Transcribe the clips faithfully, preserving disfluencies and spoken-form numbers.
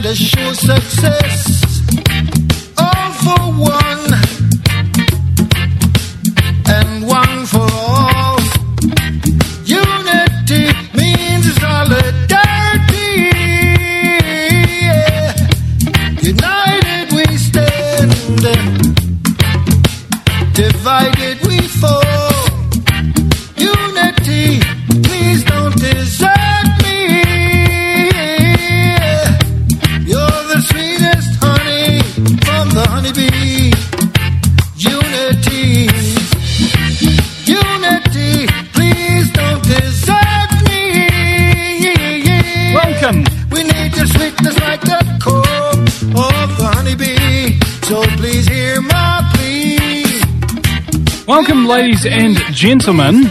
to show success, all for one, and one for all. Unity means solidarity. Yeah. United we stand, divided we fall. Unity, please don't desert me. You're the sweetest honey from the honeybee. Unity, unity, please don't desert me. Welcome. We need your sweetness like the comb of the honeybee. So please hear my plea. Welcome, ladies and gentlemen,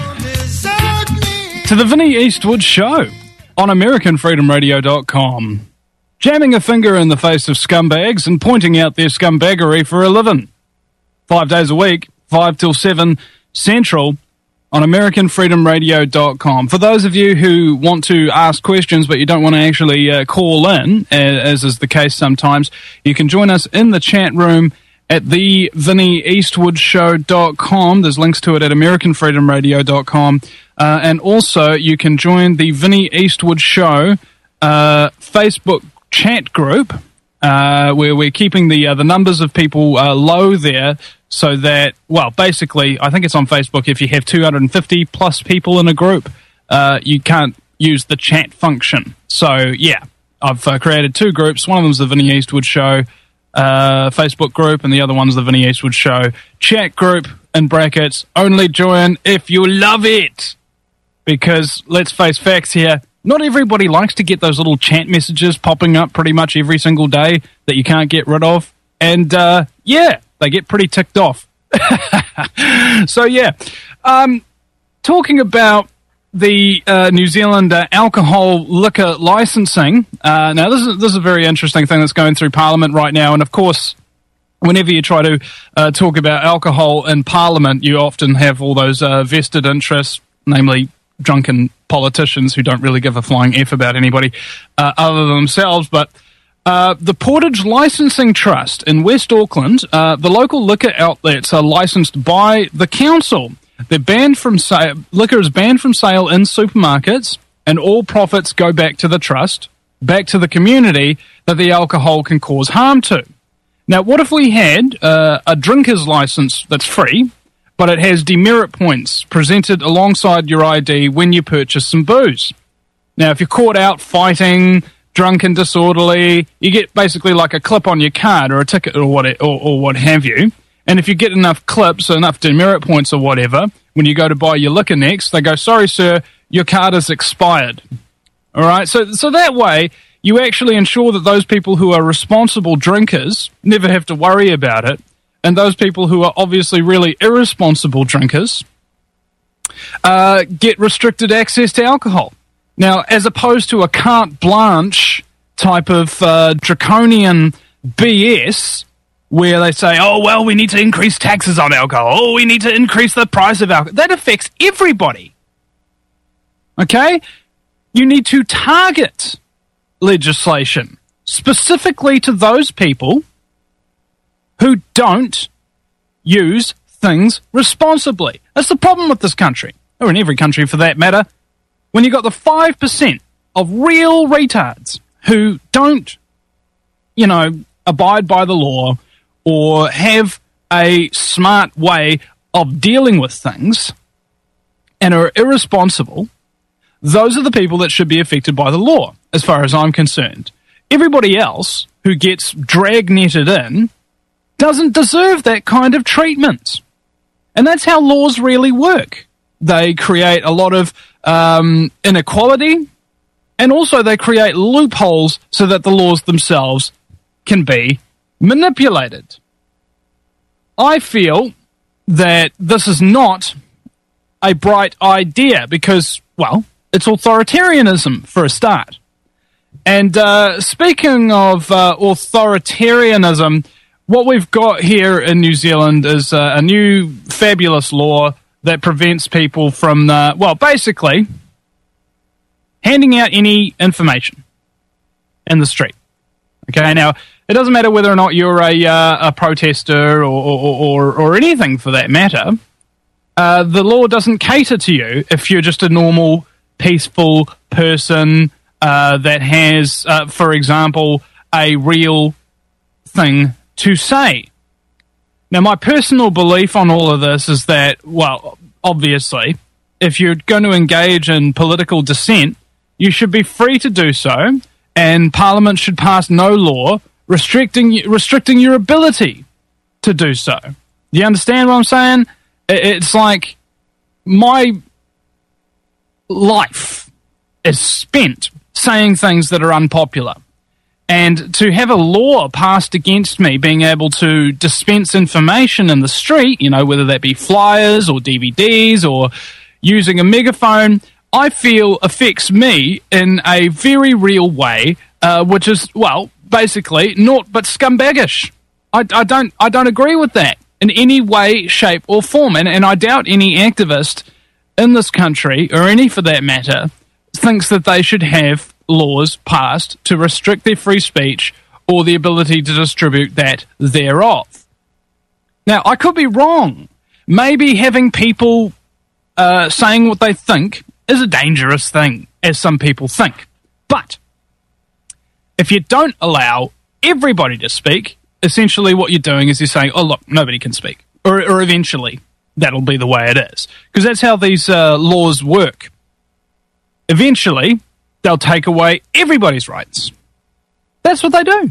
to the Vinnie Eastwood Show on American Freedom Radio dot com. Jamming a finger in the face of scumbags and pointing out their scumbaggery for a living. Five days a week, five till seven Central on American Freedom Radio dot com. For those of you who want to ask questions but you don't want to actually uh, call in, as is the case sometimes, you can join us in the chat room at the Vinnie Eastwood Show dot com. There's links to it at American Freedom Radio dot com. Uh, and also, you can join the Vinnie Eastwood Show uh, Facebook chat group, uh, where we're keeping the uh, the numbers of people uh, low there, so that, well, basically, I think it's on Facebook, if you have two hundred fifty plus people in a group, uh, you can't use the chat function. So, yeah, I've uh, created two groups. One of them's the Vinnie Eastwood Show uh, Facebook group, and the other one's the Vinnie Eastwood Show chat group, in brackets, only join if you love it. Because, let's face facts here, not everybody likes to get those little chat messages popping up pretty much every single day that you can't get rid of. And, uh, yeah, they get pretty ticked off. So, yeah. Um, talking about the uh, New Zealand uh, alcohol liquor licensing. Uh, now, this is, this is a very interesting thing that's going through Parliament right now. And, of course, whenever you try to uh, talk about alcohol in Parliament, you often have all those uh, vested interests, namely drunken politicians who don't really give a flying F about anybody uh, other than themselves. But uh, the Portage Licensing Trust in West Auckland, uh, the local liquor outlets are licensed by the council. They're banned from sale. Liquor is banned from sale in supermarkets, and all profits go back to the trust, back to the community that the alcohol can cause harm to. Now, what if we had uh, a drinker's license that's free, but it has demerit points presented alongside your I D when you purchase some booze? Now, if you're caught out fighting, drunk and disorderly, you get basically like a clip on your card or a ticket or what, or, or what have you. And if you get enough clips or enough demerit points or whatever, when you go to buy your liquor next, they go, sorry, sir, your card is expired. All right, so so that way, you actually ensure that those people who are responsible drinkers never have to worry about it, and those people who are obviously really irresponsible drinkers uh, get restricted access to alcohol. Now, as opposed to a carte blanche type of uh, draconian B S, where they say, oh, well, we need to increase taxes on alcohol, oh, we need to increase the price of alcohol. That affects everybody. Okay? You need to target legislation specifically to those people who don't use things responsibly. That's the problem with this country, or in every country for that matter. When you've got the five percent of real retards who don't, you know, abide by the law or have a smart way of dealing with things and are irresponsible, those are the people that should be affected by the law, as far as I'm concerned. Everybody else who gets drag-netted in doesn't deserve that kind of treatment. And that's how laws really work. They create a lot of um, inequality, and also they create loopholes so that the laws themselves can be manipulated. I feel that this is not a bright idea because, well, it's authoritarianism for a start. And uh, speaking of uh, authoritarianism, what we've got here in New Zealand is uh, a new fabulous law that prevents people from, uh, well, basically handing out any information in the street. Okay, now, it doesn't matter whether or not you're a, uh, a protester or, or, or, or anything for that matter. Uh, the law doesn't cater to you if you're just a normal, peaceful person uh, that has, uh, for example, a real thing to say. Now, my personal belief on all of this is that, well, obviously, if you're going to engage in political dissent, you should be free to do so, and Parliament should pass no law restricting restricting your ability to do so. Do you understand what I'm saying? It's like my life is spent saying things that are unpopular. And to have a law passed against me being able to dispense information in the street, you know, whether that be flyers or D V Ds or using a megaphone, I feel affects me in a very real way, uh, which is, well, basically naught but scumbaggish. I, I don't I don't agree with that in any way, shape, or form. And, and I doubt any activist in this country, or any for that matter, thinks that they should have laws passed to restrict their free speech or the ability to distribute that thereof. Now, I could be wrong. Maybe having people uh, saying what they think is a dangerous thing, as some people think. But if you don't allow everybody to speak, essentially what you're doing is you're saying, oh, look, nobody can speak. Or, or eventually, that'll be the way it is. Because that's how these uh, laws work. Eventually, they'll take away everybody's rights. That's what they do.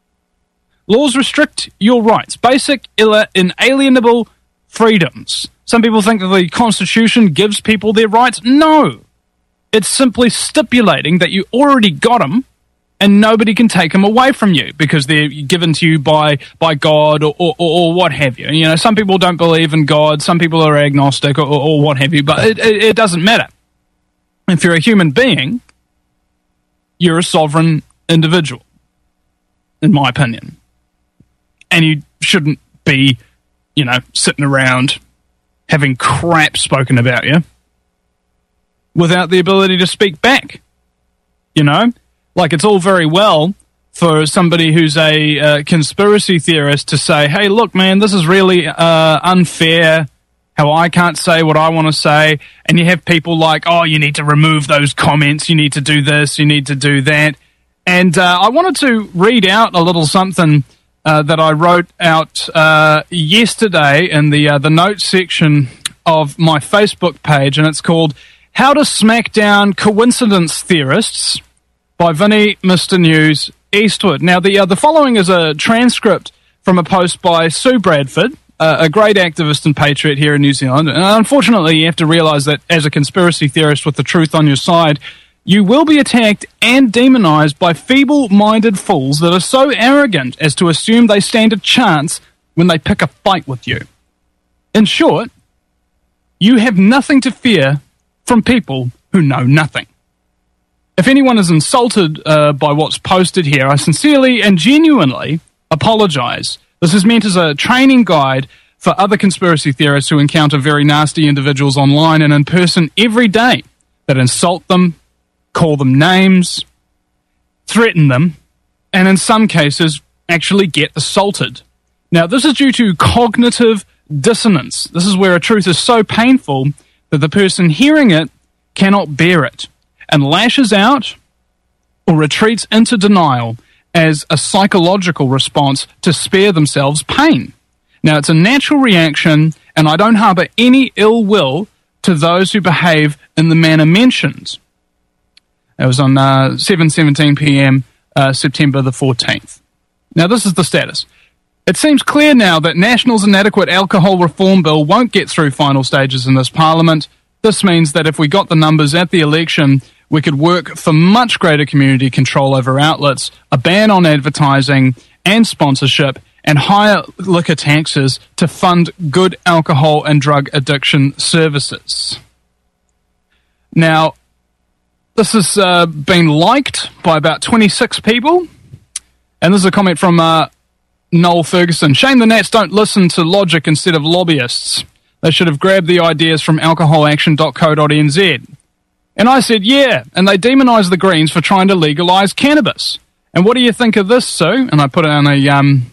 Laws restrict your rights, basic, inalienable freedoms. Some people think that the Constitution gives people their rights. No. It's simply stipulating that you already got them and nobody can take them away from you because they're given to you by, by God or, or, or what have you. You know, some people don't believe in God, some people are agnostic or, or what have you, but it, it, it doesn't matter. If you're a human being, you're a sovereign individual, in my opinion. And you shouldn't be, you know, sitting around having crap spoken about you without the ability to speak back. You know? Like, it's all very well for somebody who's a uh, conspiracy theorist to say, hey, look, man, this is really uh, unfair, how I can't say what I want to say, and you have people like, oh, you need to remove those comments, you need to do this, you need to do that. And uh, I wanted to read out a little something uh, that I wrote out uh, yesterday in the uh, the notes section of my Facebook page, and it's called How to Smack Down Coincidence Theorists by Vinny Mister News Eastwood. Now, the uh, the following is a transcript from a post by Sue Bradford, uh, a great activist and patriot here in New Zealand. And unfortunately, you have to realize that as a conspiracy theorist with the truth on your side, you will be attacked and demonized by feeble-minded fools that are so arrogant as to assume they stand a chance when they pick a fight with you. In short, you have nothing to fear from people who know nothing. If anyone is insulted uh, by what's posted here, I sincerely and genuinely apologize. This is meant as a training guide for other conspiracy theorists who encounter very nasty individuals online and in person every day that insult them, call them names, threaten them, and in some cases actually get assaulted. Now, this is due to cognitive dissonance. This is where a truth is so painful that the person hearing it cannot bear it and lashes out or retreats into denial as a psychological response to spare themselves pain. Now, it's a natural reaction, and I don't harbour any ill will to those who behave in the manner mentioned. It was on uh, seven seventeen p.m., uh, September the fourteenth. Now, this is the status. It seems clear now that National's inadequate alcohol reform bill won't get through final stages in this parliament. This means that if we got the numbers at the election, we could work for much greater community control over outlets, a ban on advertising and sponsorship, and higher liquor taxes to fund good alcohol and drug addiction services. Now, this has uh, been liked by about twenty-six people, and this is a comment from uh, Noel Ferguson. Shame the Nats don't listen to logic instead of lobbyists. They should have grabbed the ideas from alcohol action dot co dot n z. And I said, yeah, and they demonise the Greens for trying to legalise cannabis. And what do you think of this, Sue? And I put on a um,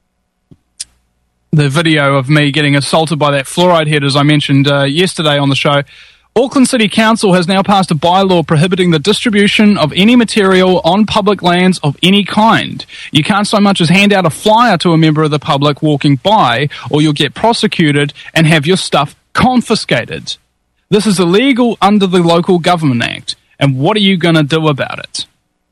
the video of me getting assaulted by that fluoride head, as I mentioned uh, yesterday on the show. Auckland City Council has now passed a bylaw prohibiting the distribution of any material on public lands of any kind. You can't so much as hand out a flyer to a member of the public walking by, or you'll get prosecuted and have your stuff confiscated. This is illegal under the Local Government Act, and what are you going to do about it?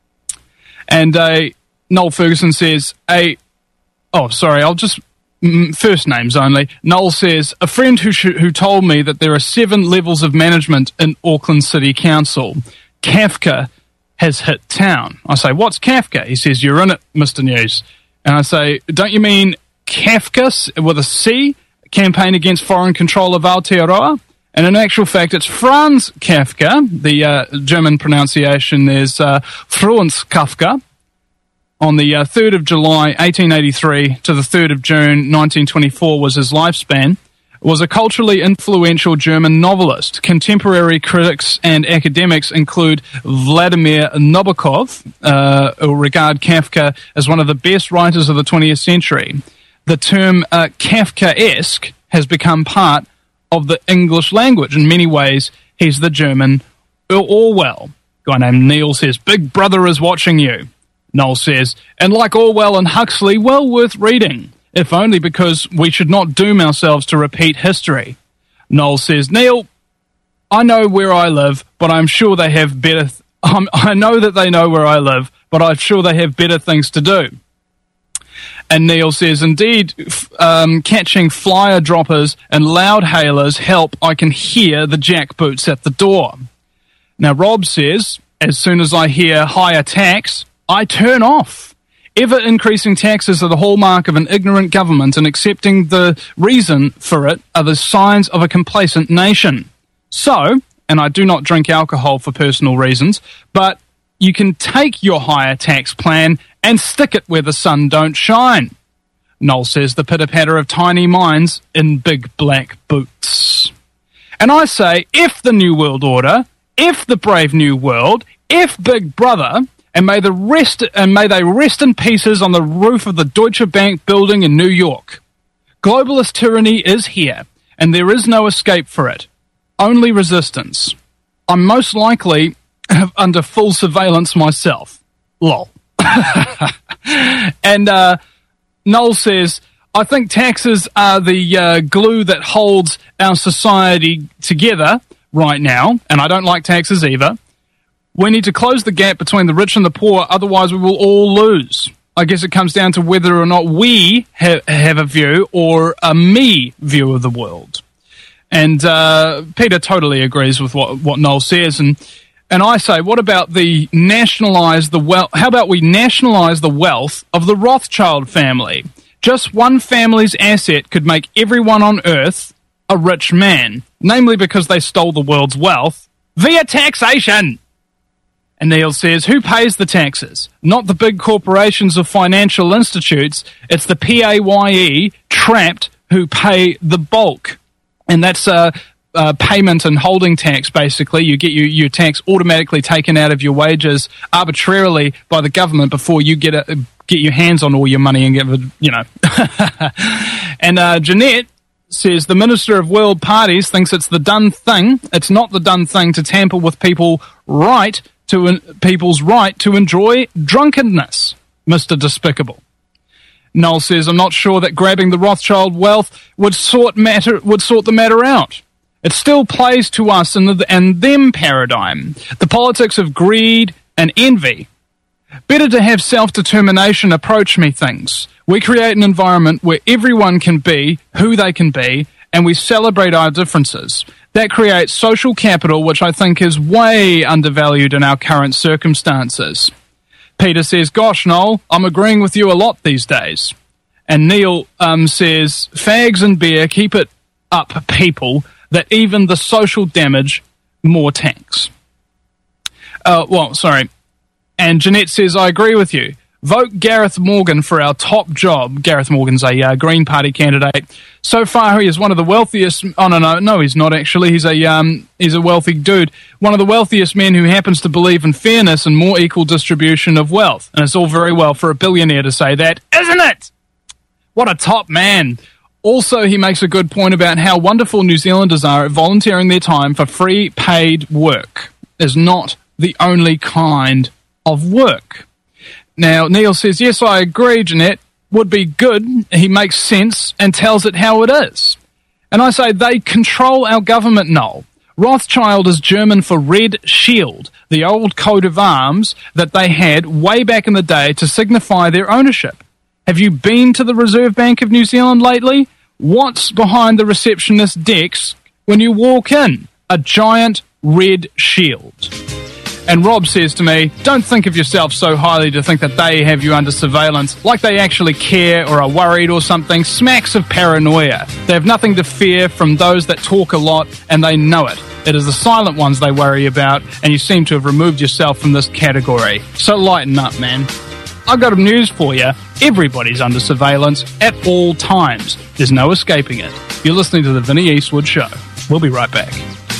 And uh, Noel Ferguson says, a, oh, sorry, I'll just... first names only. Noel says, a friend who sh- who told me that there are seven levels of management in Auckland City Council. Kafka has hit town. I say, what's Kafka? He says, you're in it, Mister News. And I say, don't you mean Kafka with a C, campaign against foreign control of Aotearoa? And in actual fact, it's Franz Kafka. The uh, German pronunciation is uh, Franz Kafka. On the uh, third of July, eighteen eighty-three to the third of June, nineteen twenty-four was his lifespan, was a culturally influential German novelist. Contemporary critics and academics include Vladimir Nabokov, uh, who regard Kafka as one of the best writers of the twentieth century. The term uh, Kafkaesque has become part of the English language. In many ways, he's the German Orwell. A guy named Neil says, Big Brother is watching you. Noel says, and like Orwell and Huxley, well worth reading, if only because we should not doom ourselves to repeat history. Noel says, Neil, I know where I live, but I'm sure they have better... Th- um, I know that they know where I live, but I'm sure they have better things to do. And Neil says, indeed, f- um, catching flyer droppers and loud hailers help. I can hear the jackboots at the door. Now, Rob says, as soon as I hear higher tax, I turn off. Ever-increasing taxes are the hallmark of an ignorant government, and accepting the reason for it are the signs of a complacent nation. So, and I do not drink alcohol for personal reasons, but you can take your higher tax plan and stick it where the sun don't shine. Noel says the pitter-patter of tiny minds in big black boots. And I say, if the New World Order, if the Brave New World, if Big Brother... And may the rest and may they rest in pieces on the roof of the Deutsche Bank building in New York. Globalist tyranny is here, and there is no escape for it. Only resistance. I'm most likely under full surveillance myself. Lol. And uh, Noel says, I think taxes are the uh, glue that holds our society together right now, and I don't like taxes either. We need to close the gap between the rich and the poor, otherwise we will all lose. I guess it comes down to whether or not we ha- have a view or a me view of the world. And uh, Peter totally agrees with what, what Noel says. And and I say, what about the nationalise the wealth? How about we nationalise the wealth of the Rothschild family? Just one family's asset could make everyone on Earth a rich man, namely because they stole the world's wealth via taxation. And Neil says, who pays the taxes? Not the big corporations of financial institutes. It's the P A Y E trapped who pay the bulk. And that's uh, uh, payment and holding tax, basically. You get your, your tax automatically taken out of your wages arbitrarily by the government before you get a, get your hands on all your money and get, you know. And uh, Jeanette says, the Minister of World Parties thinks it's the done thing. It's not the done thing to tamper with people right to in, people's right to enjoy drunkenness, Mister Despicable. Noel says, I'm not sure that grabbing the Rothschild wealth would sort matter would sort the matter out. It still plays to us in the and them paradigm, the politics of greed and envy. Better to have self-determination approach me things. We create an environment where everyone can be who they can be, and we celebrate our differences. That creates social capital, which I think is way undervalued in our current circumstances. Peter says, gosh, Noel, I'm agreeing with you a lot these days. And Neil um, says, fags and beer, keep it up, people, that even the social damage, more tanks. Uh, well, sorry. And Jeanette says, I agree with you. Vote Gareth Morgan for our top job. Gareth Morgan's a uh, Green Party candidate. So far, he is one of the wealthiest. Oh no, no, no, he's not actually. He's a um, he's a wealthy dude. One of the wealthiest men who happens to believe in fairness and more equal distribution of wealth. And it's all very well for a billionaire to say that, isn't it? What a top man. Also, he makes a good point about how wonderful New Zealanders are at volunteering their time for free paid work. Is not the only kind of work. Now, Neil says, yes, I agree, Jeanette, would be good. He makes sense and tells it how it is. And I say they control our government, Noel. Rothschild is German for Red Shield, the old coat of arms that they had way back in the day to signify their ownership. Have you been to the Reserve Bank of New Zealand lately? What's behind the receptionist desk when you walk in? A giant red shield. And Rob says to me, don't think of yourself so highly to think that they have you under surveillance, like they actually care or are worried or something. Smacks of paranoia. They have nothing to fear from those that talk a lot, and they know it. It is the silent ones they worry about, and you seem to have removed yourself from this category. So lighten up, man. I've got news for you. Everybody's under surveillance at all times. There's no escaping it. You're listening to The Vinnie Eastwood Show. We'll be right back.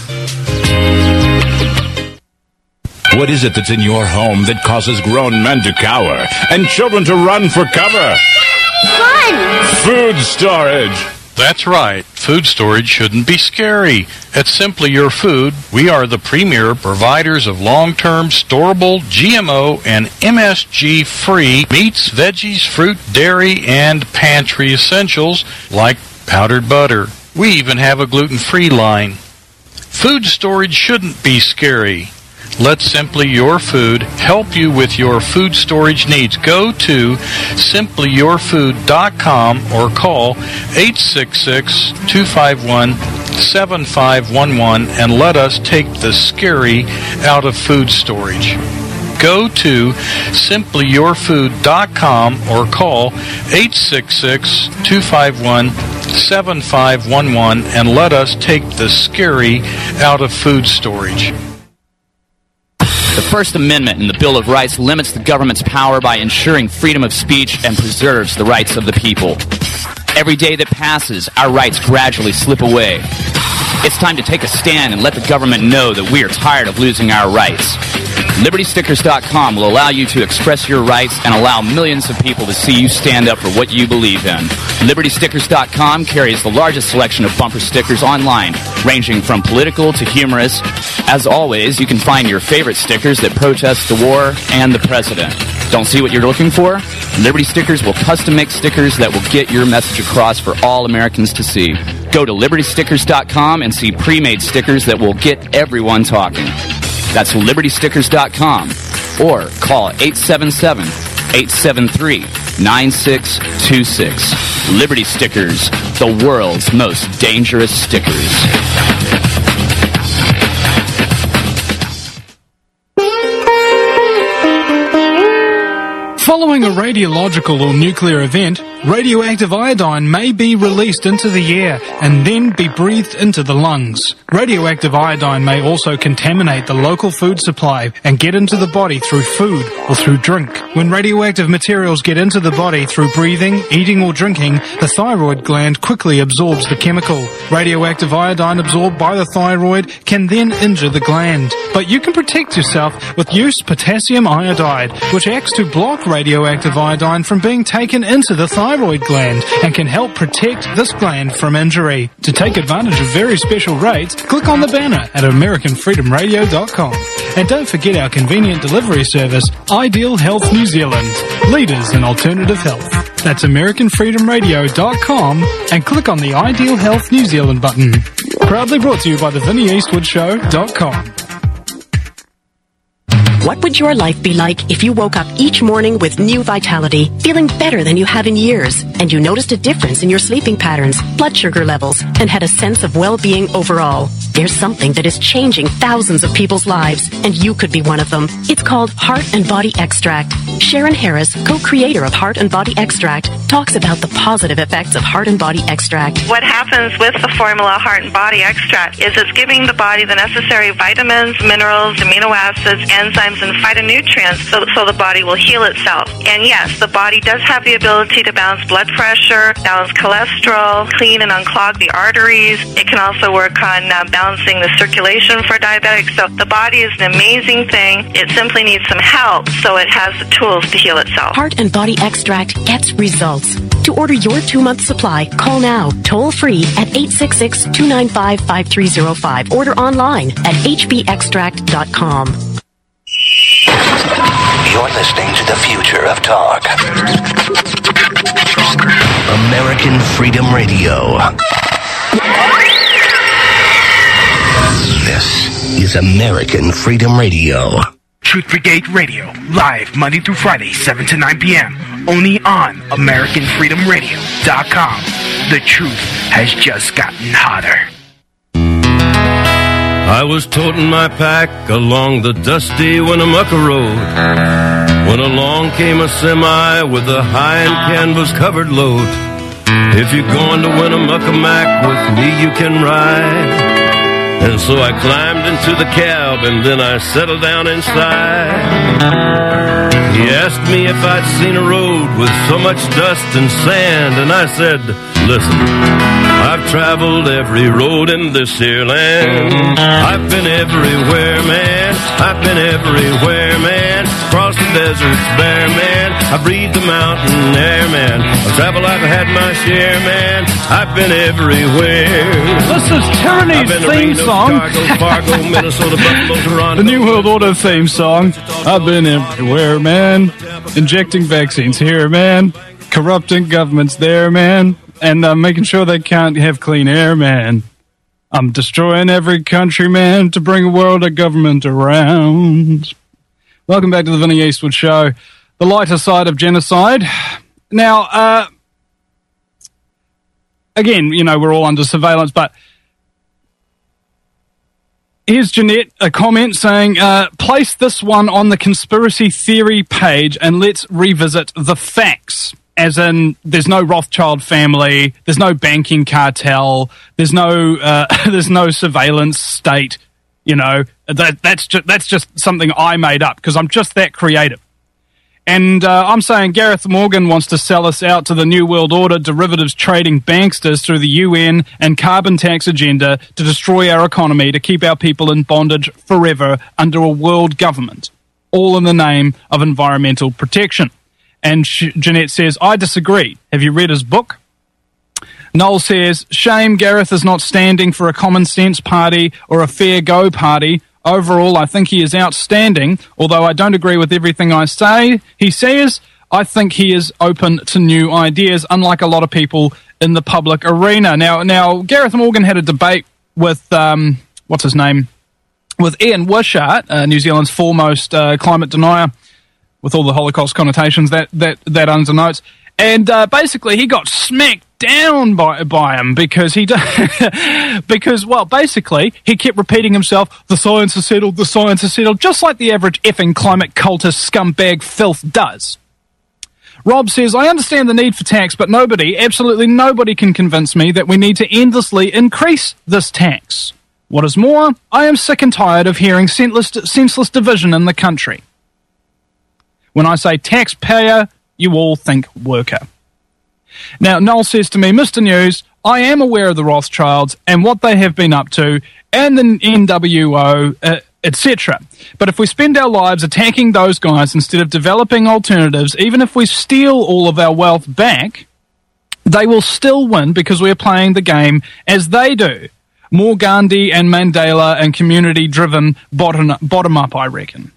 What is it that's in your home that causes grown men to cower and children to run for cover? Fun! Food storage. That's right. Food storage shouldn't be scary. At Simply Your Food, we are the premier providers of long-term, storable, G M O, and M S G-free meats, veggies, fruit, dairy, and pantry essentials like powdered butter. We even have a gluten-free line. Food storage shouldn't be scary. Let Simply Your Food help you with your food storage needs. Go to simply your food dot com or call eight six six, two five one, seven five one one and let us take the scary out of food storage. Go to simply your food dot com or call eight six six, two five one, seven five one one and let us take the scary out of food storage. The First Amendment in the Bill of Rights limits the government's power by ensuring freedom of speech and preserves the rights of the people. Every day that passes, our rights gradually slip away. It's time to take a stand and let the government know that we are tired of losing our rights. Liberty Stickers dot com will allow you to express your rights and allow millions of people to see you stand up for what you believe in. Liberty Stickers dot com carries the largest selection of bumper stickers online, ranging from political to humorous. As always, you can find your favorite stickers that protest the war and the president. Don't see what you're looking for? Liberty Stickers will custom make stickers that will get your message across for all Americans to see. Go to Liberty Stickers dot com and see pre-made stickers that will get everyone talking. That's Liberty Stickers dot com or call eight seven seven, eight seven three, nine six two six. Liberty Stickers, the world's most dangerous stickers. Following a radiological or nuclear event, radioactive iodine may be released into the air and then be breathed into the lungs. Radioactive iodine may also contaminate the local food supply and get into the body through food or through drink. When radioactive materials get into the body through breathing, eating or drinking, the thyroid gland quickly absorbs the chemical. Radioactive iodine absorbed by the thyroid can then injure the gland. But you can protect yourself with Use Potassium Iodide, which acts to block radioactive iodine from being taken into the thyroid gland and can help protect this gland from injury. To take advantage of very special rates, click on the banner at American Freedom Radio dot com. And don't forget our convenient delivery service, Ideal Health New Zealand, leaders in alternative health. That's American Freedom Radio dot com and click on the Ideal Health New Zealand button. Proudly brought to you by the Vinnie Eastwood Show dot com. What would your life be like if you woke up each morning with new vitality, feeling better than you have in years, and you noticed a difference in your sleeping patterns, blood sugar levels, and had a sense of well-being overall? There's something that is changing thousands of people's lives, and you could be one of them. It's called Heart and Body Extract. Sharon Harris, co-creator of Heart and Body Extract, talks about the positive effects of Heart and Body Extract. What happens with the formula Heart and Body Extract is it's giving the body the necessary vitamins, minerals, amino acids, enzymes, and phytonutrients so, so the body will heal itself. And yes, the body does have the ability to balance blood pressure, balance cholesterol, clean and unclog the arteries. It can also work on uh, balancing the circulation for diabetics. So the body is an amazing thing. It simply needs some help so it has the tools to heal itself. Heart and Body Extract gets results. To order your two-month supply, call now, toll-free at eight six six, two nine five, five three zero five. Order online at h b extract dot com. You're listening to the future of talk. American Freedom Radio. This is American Freedom Radio. Truth Brigade Radio, live Monday through Friday, seven to nine p.m. Only on American Freedom Radio dot com. The truth has just gotten hotter. I was toting my pack along the dusty Winnemucca Road when along came a semi with a high and canvas-covered load. If you're going to Winnemucca Mac with me, you can ride. And so I climbed into the cab and then I settled down inside. He asked me if I'd seen a road with so much dust and sand, and I said, listen, I've traveled every road in this here land. I've been everywhere, man. I've been everywhere, man. Across the deserts bare, man. I breathe the mountain air, man. Of travel I've had my share, man. I've been everywhere. This is Tyranny's theme Reno, song. Chicago, Fargo, Minnesota, Buffalo, Toronto. The New World Order theme song. I've been everywhere, man. Injecting vaccines here, man. Corrupting governments there, man. And uh, making sure they can't have clean air, man. I'm destroying every country, man, to bring a world of government around. Welcome back to the Vinnie Eastwood Show. The lighter side of genocide. Now, uh, again, you know, we're all under surveillance, but here's Jeanette, a comment saying, uh, place this one on the conspiracy theory page and let's revisit the facts. As in, there's no Rothschild family, there's no banking cartel, there's no uh, there's no surveillance state. You know, that that's just that's just something I made up because I'm just that creative. And uh, I'm saying Gareth Morgan wants to sell us out to the New World Order derivatives trading banksters through the U N and carbon tax agenda to destroy our economy, to keep our people in bondage forever under a world government, all in the name of environmental protection. And Sh- Jeanette says, I disagree. Have you read his book? Noel says, shame Gareth is not standing for a common sense party or a fair go party. Overall, I think he is outstanding, although I don't agree with everything I say. He says, I think he is open to new ideas, unlike a lot of people in the public arena. Now, now Gareth Morgan had a debate with, um, what's his name? With Ian Wishart, uh, New Zealand's foremost uh, climate denier, with all the Holocaust connotations that that that undernotes, and uh, basically he got smacked down by by him because he because well basically he kept repeating himself, the science is settled, the science is settled, just like the average effing climate cultist scumbag filth does. Rob says, I understand the need for tax, but nobody, absolutely nobody can convince me that we need to endlessly increase this tax. What is more, I am sick and tired of hearing senseless, senseless division in the country. When I say taxpayer, you all think worker. Now, Noel says to me, Mister News, I am aware of the Rothschilds and what they have been up to, and the N W O, uh, et cetera. But if we spend our lives attacking those guys instead of developing alternatives, even if we steal all of our wealth back, they will still win because we are playing the game as they do. More Gandhi and Mandela and community-driven bottom, bottom up, I reckon.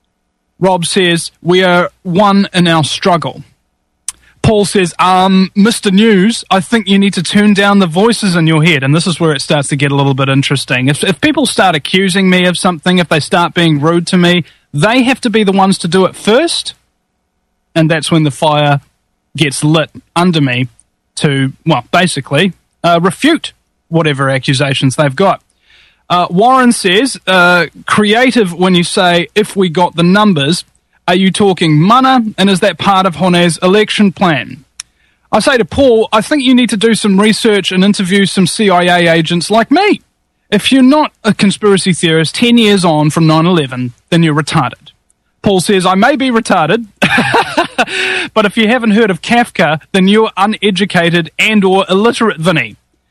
Rob says, we are one in our struggle. Paul says, um, Mister News, I think you need to tune down the voices in your head. And this is where it starts to get a little bit interesting. If, if people start accusing me of something, if they start being rude to me, they have to be the ones to do it first. And that's when the fire gets lit under me to, well, basically, uh, refute whatever accusations they've got. Uh, Warren says, uh, creative when you say, if we got the numbers, are you talking mana, and is that part of Hone's election plan? I say to Paul, I think you need to do some research and interview some C I A agents like me. If you're not a conspiracy theorist ten years on from nine eleven, then you're retarded. Paul says, I may be retarded, but if you haven't heard of Kafka, then you're uneducated and or illiterate, Vinny.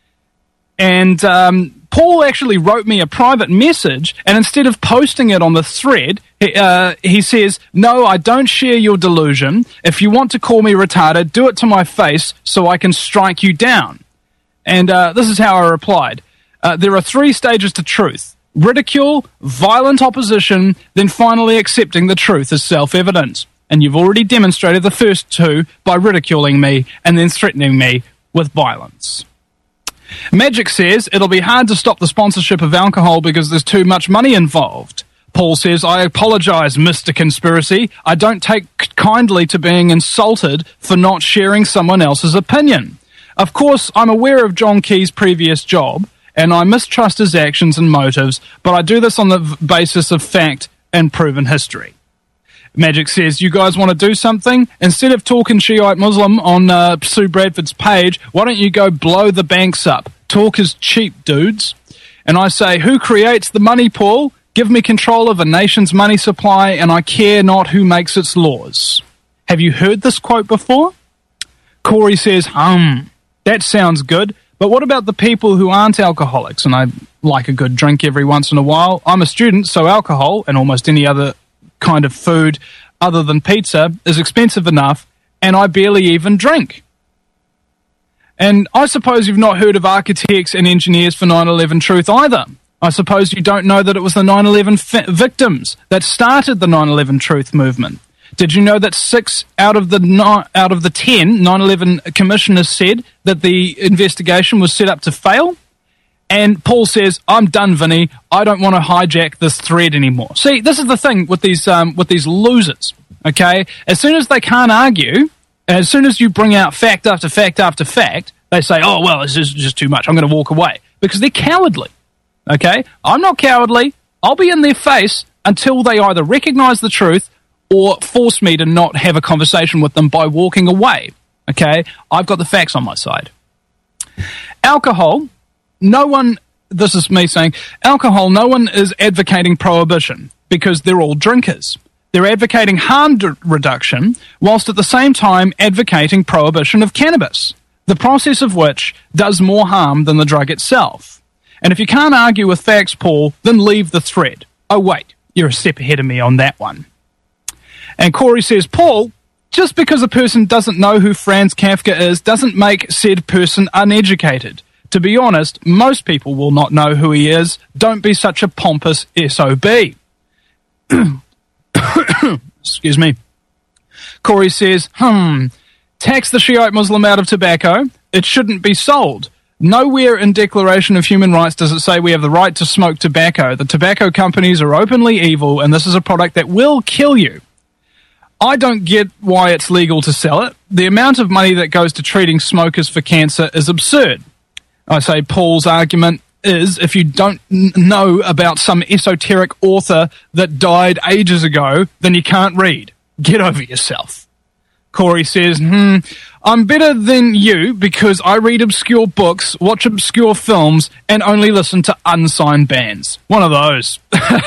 And um, Paul actually wrote me a private message, and instead of posting it on the thread, he, uh, he says, no, I don't share your delusion. If you want to call me retarded, do it to my face so I can strike you down. And uh, this is how I replied. Uh, there are three stages to truth. Ridicule, violent opposition, then finally accepting the truth as self-evident. And you've already demonstrated the first two by ridiculing me and then threatening me with violence. Magic says, it'll be hard to stop the sponsorship of alcohol because there's too much money involved. Paul says, I apologize, Mister Conspiracy. I don't take kindly to being insulted for not sharing someone else's opinion. Of course, I'm aware of John Key's previous job, and I mistrust his actions and motives, but I do this on the v- basis of fact and proven history. Magic says, you guys want to do something? Instead of talking Shiite Muslim on uh, Sue Bradford's page, why don't you go blow the banks up? Talk is cheap, dudes. And I say, who creates the money, Paul? Give me control of a nation's money supply, and I care not who makes its laws. Have you heard this quote before? Corey says, hum, that sounds good. But what about the people who aren't alcoholics? And I like a good drink every once in a while. I'm a student, so alcohol and almost any other kind of food other than pizza is expensive enough, and I barely even drink. And I suppose you've not heard of architects and engineers for nine eleven Truth either. I suppose you don't know that it was the nine eleven fi- victims that started the nine eleven Truth movement. Did you know that six out of the ni- out of the ten nine eleven commissioners said that the investigation was set up to fail? And Paul says, I'm done, Vinny. I don't want to hijack this thread anymore. See, this is the thing with these um, with these losers, okay? As soon as they can't argue, as soon as you bring out fact after fact after fact, they say, oh, well, this is just too much. I'm going to walk away. Because they're cowardly, okay? I'm not cowardly. I'll be in their face until they either recognize the truth or force me to not have a conversation with them by walking away, okay? I've got the facts on my side. Alcohol, no one, this is me saying, alcohol, no one is advocating prohibition because they're all drinkers. They're advocating harm d- reduction whilst at the same time advocating prohibition of cannabis, the process of which does more harm than the drug itself. And if you can't argue with facts, Paul, then leave the thread. Oh, wait, you're a step ahead of me on that one. And Corey says, Paul, just because a person doesn't know who Franz Kafka is doesn't make said person uneducated. To be honest, most people will not know who he is. Don't be such a pompous S O B. Excuse me. Corey says, hmm, tax the Shiite Muslim out of tobacco. It shouldn't be sold. Nowhere in Declaration of Human Rights does it say we have the right to smoke tobacco. The tobacco companies are openly evil, and this is a product that will kill you. I don't get why it's legal to sell it. The amount of money that goes to treating smokers for cancer is absurd. I say Paul's argument is if you don't n- know about some esoteric author that died ages ago, then you can't read. Get over yourself. Corey says, hmm, I'm better than you because I read obscure books, watch obscure films, and only listen to unsigned bands. One of those.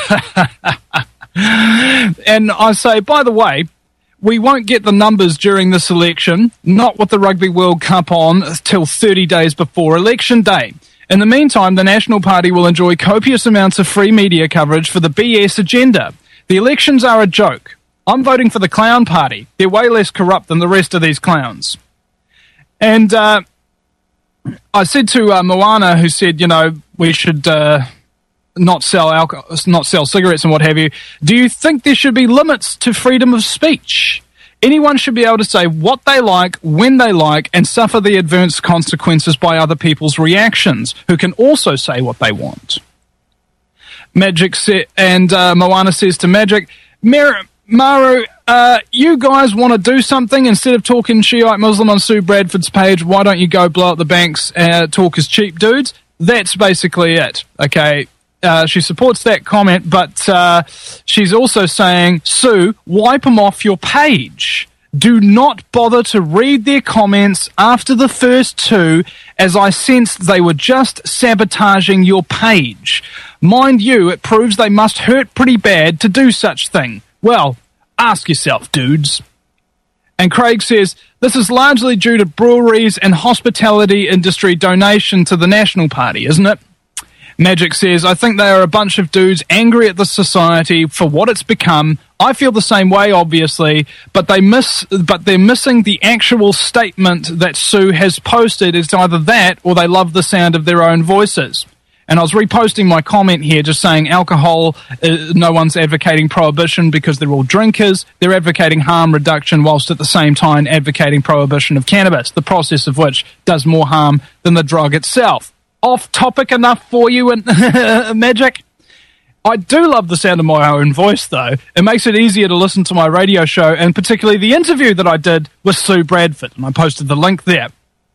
And I say, by the way, we won't get the numbers during this election, not with the Rugby World Cup on, till thirty days before Election Day. In the meantime, the National Party will enjoy copious amounts of free media coverage for the B S agenda. The elections are a joke. I'm voting for the Clown Party. They're way less corrupt than the rest of these clowns. And uh, I said to uh, Moana, who said, you know, we should uh, not sell alcohol, not sell cigarettes and what have you, do you think there should be limits to freedom of speech? Anyone should be able to say what they like, when they like, and suffer the adverse consequences by other people's reactions, who can also say what they want. Magic sa- and uh, Moana says to Magic, Mer- Maru, uh, you guys want to do something instead of talking Shiite Muslim on Sue Bradford's page? Why don't you go blow up the banks? Uh, talk as cheap dudes. That's basically it. Okay, Uh, she supports that comment, but uh, she's also saying, Sue, wipe them off your page. Do not bother to read their comments after the first two, as I sensed they were just sabotaging your page. Mind you, it proves they must hurt pretty bad to do such thing. Well, ask yourself, dudes. And Craig says, this is largely due to breweries and hospitality industry donation to the National Party, isn't it? Magic says, I think they are a bunch of dudes angry at the society for what it's become. I feel the same way, obviously, but they miss, but they're missing the actual statement that Sue has posted. It's either that or they love the sound of their own voices. And I was reposting my comment here just saying alcohol, uh, no one's advocating prohibition because they're all drinkers. They're advocating harm reduction whilst at the same time advocating prohibition of cannabis, the process of which does more harm than the drug itself. Off topic enough for you, and Magic? I do love the sound of my own voice, though. It makes it easier to listen to my radio show, and particularly the interview that I did with Sue Bradford, and I posted the link there.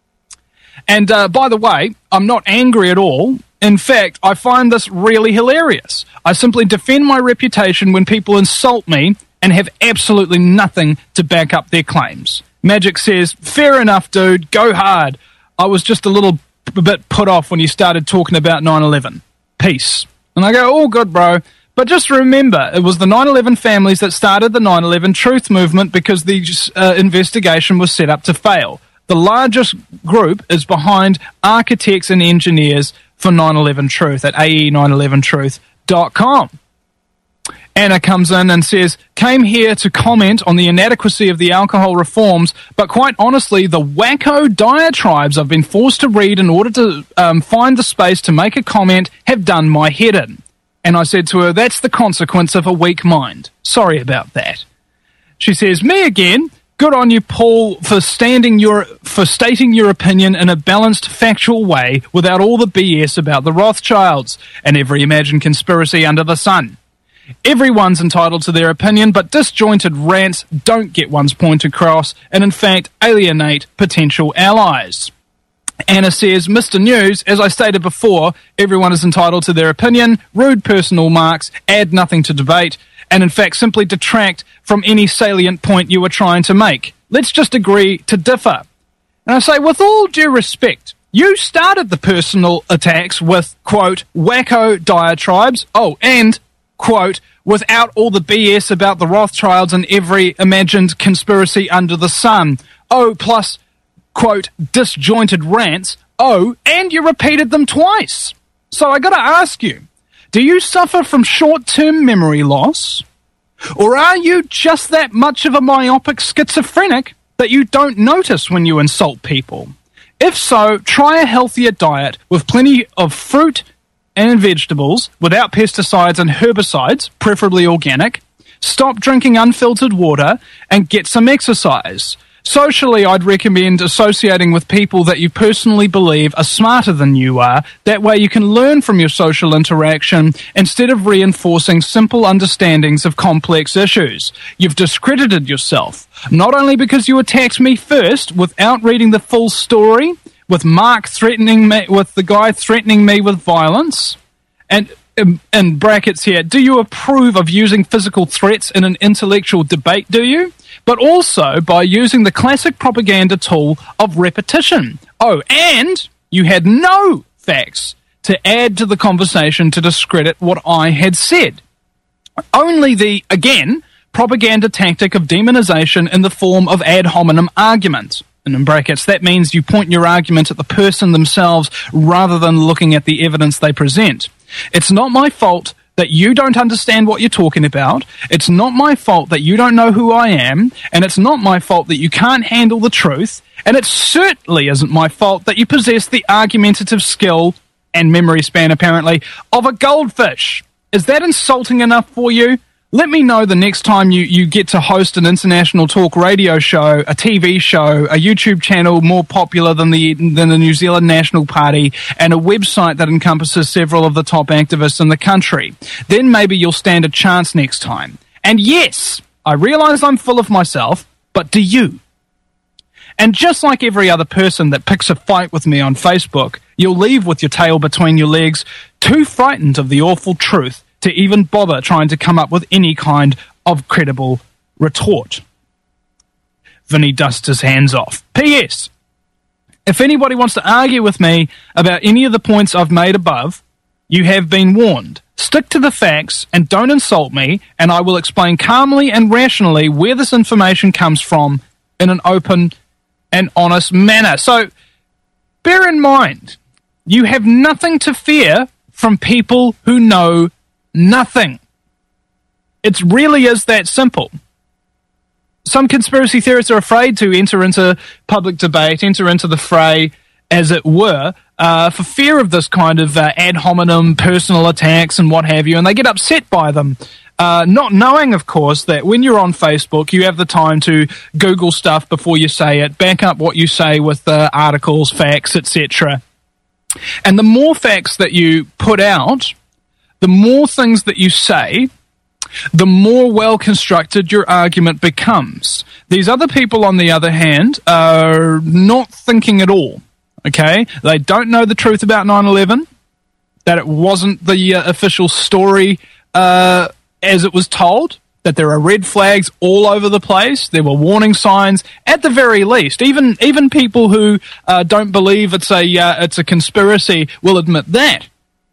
And uh, by the way, I'm not angry at all. In fact, I find this really hilarious. I simply defend my reputation when people insult me and have absolutely nothing to back up their claims. Magic says, fair enough, dude, go hard. I was just a little a bit put off when you started talking about nine eleven. Peace. And I go, oh, good, bro. But just remember, it was the nine eleven families that started the nine eleven Truth Movement because the uh, investigation was set up to fail. The largest group is behind architects and engineers for nine eleven Truth at A E nine eleven truth dot com. Anna comes in and says, came here to comment on the inadequacy of the alcohol reforms, but quite honestly, the wacko diatribes I've been forced to read in order to um, find the space to make a comment have done my head in. And I said to her, that's the consequence of a weak mind. Sorry about that. She says, me again. Good on you, Paul, for standing your for stating your opinion in a balanced, factual way without all the B S about the Rothschilds and every imagined conspiracy under the sun. Everyone's entitled to their opinion, but disjointed rants don't get one's point across and, in fact, alienate potential allies. Anna says, Mister News, as I stated before, everyone is entitled to their opinion, rude personal marks, add nothing to debate, and in fact simply detract from any salient point you were trying to make. Let's just agree to differ. And I say, with all due respect, you started the personal attacks with, quote, wacko diatribes, oh, and, quote, without all the B S about the Rothschilds and every imagined conspiracy under the sun, oh, plus, quote, disjointed rants, oh, and you repeated them twice. So I gotta ask you, do you suffer from short-term memory loss? Or are you just that much of a myopic schizophrenic that you don't notice when you insult people? If so, try a healthier diet with plenty of fruit and vegetables without pesticides and herbicides, preferably organic. Stop drinking unfiltered water and get some exercise. Socially, I'd recommend associating with people that you personally believe are smarter than you are. That way you can learn from your social interaction instead of reinforcing simple understandings of complex issues. You've discredited yourself, not only because you attacked me first without reading the full story, with Mark threatening me, with the guy threatening me with violence, and in, in brackets here, do you approve of using physical threats in an intellectual debate, do you? But also by using the classic propaganda tool of repetition. Oh, and you had no facts to add to the conversation to discredit what I had said. Only the, again, propaganda tactic of demonization in the form of ad hominem argument. And in brackets, that means you point your argument at the person themselves rather than looking at the evidence they present. It's not my fault that you don't understand what you're talking about. It's not my fault that you don't know who I am, and it's not my fault that you can't handle the truth, and it certainly isn't my fault that you possess the argumentative skill and memory span, apparently, of a goldfish. Is that insulting enough for you? Let me know the next time you, you get to host an international talk radio show, a T V show, a YouTube channel more popular than the than the New Zealand National Party, and a website that encompasses several of the top activists in the country. Then maybe you'll stand a chance next time. And yes, I realize I'm full of myself, but do you? And just like every other person that picks a fight with me on Facebook, you'll leave with your tail between your legs, too frightened of the awful truth to even bother trying to come up with any kind of credible retort. Vinny dusts his hands off. P S. If anybody wants to argue with me about any of the points I've made above, you have been warned. Stick to the facts and don't insult me, and I will explain calmly and rationally where this information comes from in an open and honest manner. So, bear in mind, you have nothing to fear from people who know nothing. It really is that simple. Some conspiracy theorists are afraid to enter into public debate, enter into the fray, as it were, uh, for fear of this kind of uh, ad hominem personal attacks and what have you, and they get upset by them. Uh, not knowing, of course, that when you're on Facebook, you have the time to Google stuff before you say it, back up what you say with uh, articles, facts, et cetera. And the more facts that you put out, the more things that you say, the more well-constructed your argument becomes. These other people, on the other hand, are not thinking at all, okay? They don't know the truth about nine eleven, that it wasn't the uh, official story uh, as it was told, that there are red flags all over the place, there were warning signs, at the very least. Even even people who uh, don't believe it's a uh, it's a conspiracy will admit that.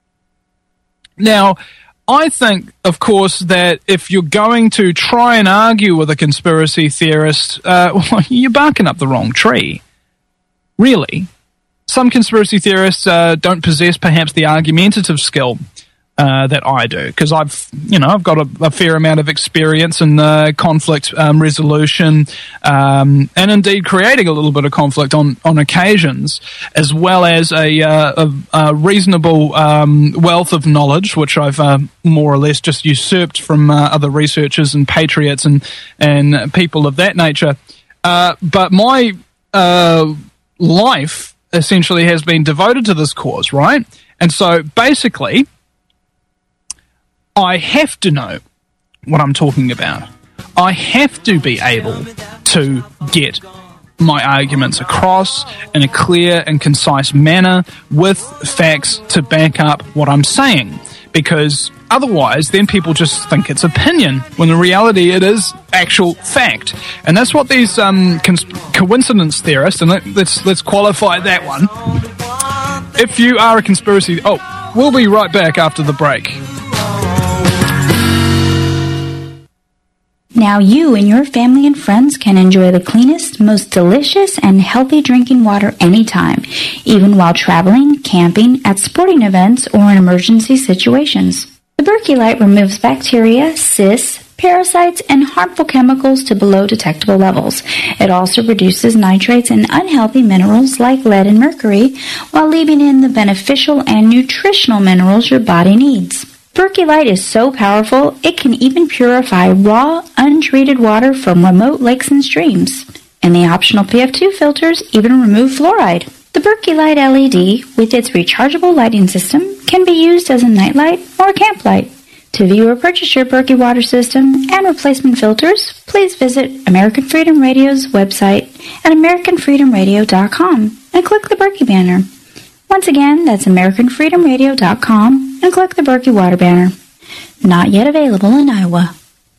Now, I think, of course, that if you're going to try and argue with a conspiracy theorist, uh, well, you're barking up the wrong tree. Really. Some conspiracy theorists uh, don't possess perhaps the argumentative skill uh, that I do, because I've, you know, I've got a, a fair amount of experience in uh, conflict um, resolution, um, and indeed creating a little bit of conflict on, on occasions, as well as a, uh, a, a reasonable um, wealth of knowledge, which I've uh, more or less just usurped from uh, other researchers and patriots and and people of that nature. Uh, but my uh, life essentially has been devoted to this cause, right? And so basically, I have to know what I'm talking about. I have to be able to get my arguments across in a clear and concise manner with facts to back up what I'm saying. Because otherwise, then people just think it's opinion, when in reality it is actual fact. And that's what these um, cons- coincidence theorists, and let, let's let's qualify that one. If you are a conspiracy... Oh, we'll be right back after the break. Now you and your family and friends can enjoy the cleanest, most delicious, and healthy drinking water anytime, even while traveling, camping, at sporting events, or in emergency situations. The Berkey Light removes bacteria, cysts, parasites, and harmful chemicals to below detectable levels. It also reduces nitrates and unhealthy minerals like lead and mercury, while leaving in the beneficial and nutritional minerals your body needs. Berkey Light is so powerful, it can even purify raw, untreated water from remote lakes and streams. And the optional P F two filters even remove fluoride. The Berkey Light L E D, with its rechargeable lighting system, can be used as a nightlight or a camp light. To view or purchase your Berkey water system and replacement filters, please visit American Freedom Radio's website at american freedom radio dot com and click the Berkey banner. Once again, that's american freedom radio dot com and click the Berkey water banner. Not yet available in Iowa.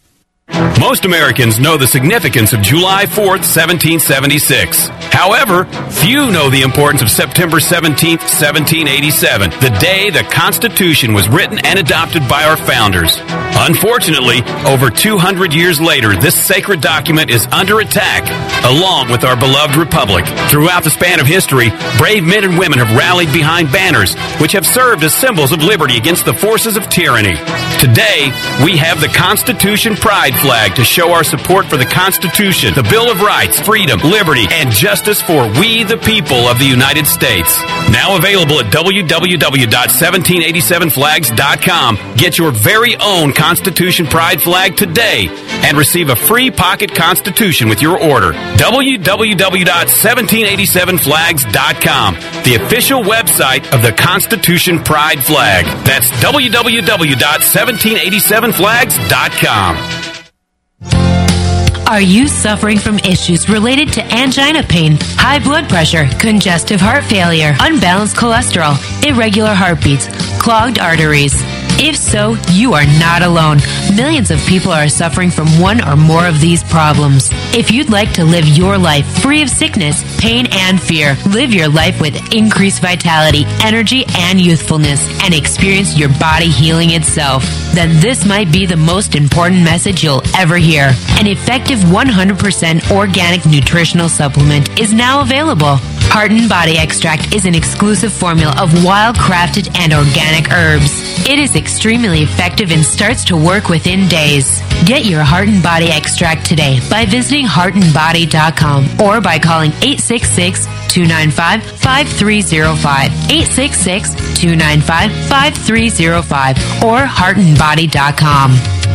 Most Americans know the significance of July fourth, seventeen seventy-six. However, few know the importance of September seventeenth, seventeen eighty-seven, the day the Constitution was written and adopted by our founders. Unfortunately, over two hundred years later, this sacred document is under attack, along with our beloved republic. Throughout the span of history, brave men and women have rallied behind banners, which have served as symbols of liberty against the forces of tyranny. Today, we have the Constitution Pride flag to show our support for the Constitution, the Bill of Rights, freedom, liberty, and justice for we the people of the United States. Now available at w w w dot seventeen eighty-seven flags dot com. Get your very own Constitution Pride flag today and receive a free pocket Constitution with your order. w w w dot seventeen eighty-seven flags dot com, the official website of the Constitution Pride flag. That's w w w dot seventeen eighty-seven flags dot com. Are you suffering from issues related to angina pain, high blood pressure, congestive heart failure, unbalanced cholesterol, irregular heartbeats, clogged arteries? If so, you are not alone. Millions of people are suffering from one or more of these problems. If you'd like to live your life free of sickness, pain, and fear, live your life with increased vitality, energy, and youthfulness, and experience your body healing itself, then this might be the most important message you'll ever hear. An effective one hundred percent organic nutritional supplement is now available. Heart and Body Extract is an exclusive formula of wild-crafted and organic herbs. It is extremely effective and starts to work within days. Get your Heart and Body Extract today by visiting heart and body dot com or by calling eight six six, two nine five, five three zero five, eight six six, two nine five, five three zero five, or heart and body dot com.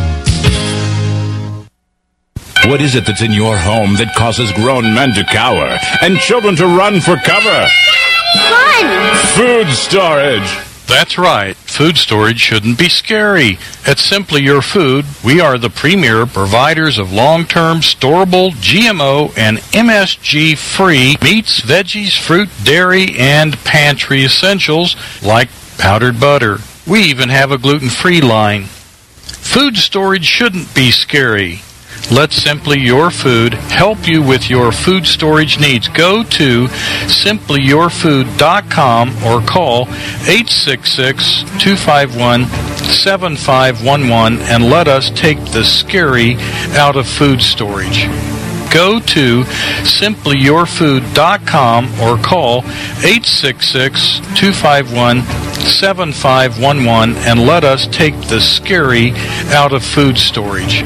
What is it that's in your home that causes grown men to cower and children to run for cover? Fun! Food storage. That's right. Food storage shouldn't be scary. At Simply Your Food, we are the premier providers of long-term storable G M O and M S G-free meats, veggies, fruit, dairy, and pantry essentials like powdered butter. We even have a gluten-free line. Food storage shouldn't be scary. Let Simply Your Food help you with your food storage needs. Go to simply your food dot com or call eight six six, two five one, seven five one one and let us take the scary out of food storage. Go to simply your food dot com or call eight six six, two five one, seven five one one and let us take the scary out of food storage.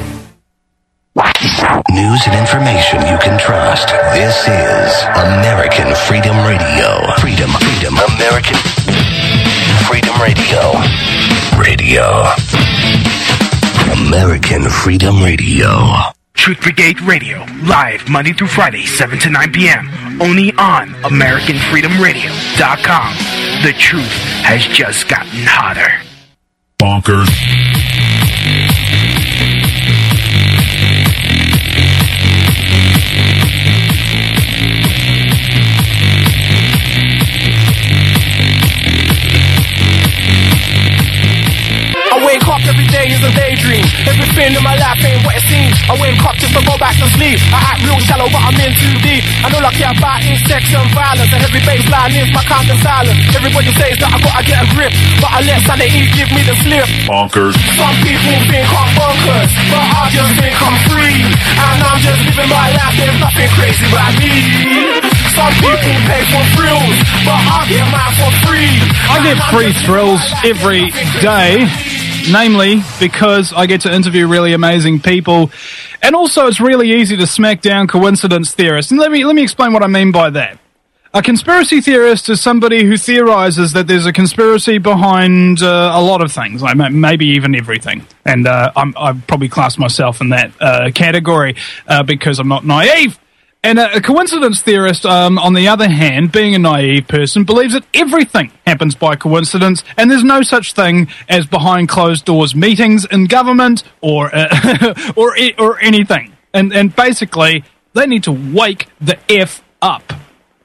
News and information you can trust. This is American Freedom Radio. Freedom, freedom, American Freedom Radio. Radio. American Freedom Radio. Truth Brigade Radio, live Monday through Friday, seven to nine p.m. Only on American Freedom Radio dot com. The truth has just gotten hotter. Bonkers. Wake up every day is a daydream. Everything in my life ain't what it seems. I wake up just to go back to sleep. I act real shallow, but I'm in too deep. And all I care about is sex and violence. And every baseline is my kind of silence. Everybody says that I gotta get a grip, but I let sanity give me the slip. Bonkers. Some people think I'm bonkers, but I just think I'm free. And I'm just living my life, there's nothing crazy about me. Some people pay for thrills, but I get mine for free. I get free thrills every day. Namely, because I get to interview really amazing people, and also it's really easy to smack down coincidence theorists. And let me let me explain what I mean by that. A conspiracy theorist is somebody who theorizes that there's a conspiracy behind uh, a lot of things, like maybe even everything. And uh, I'm, I probably class myself in that uh, category uh, because I'm not naive. And a, a coincidence theorist, um, on the other hand, being a naive person, believes that everything happens by coincidence, and there's no such thing as behind closed doors meetings in government or uh, or or anything. And and basically, they need to wake the F up.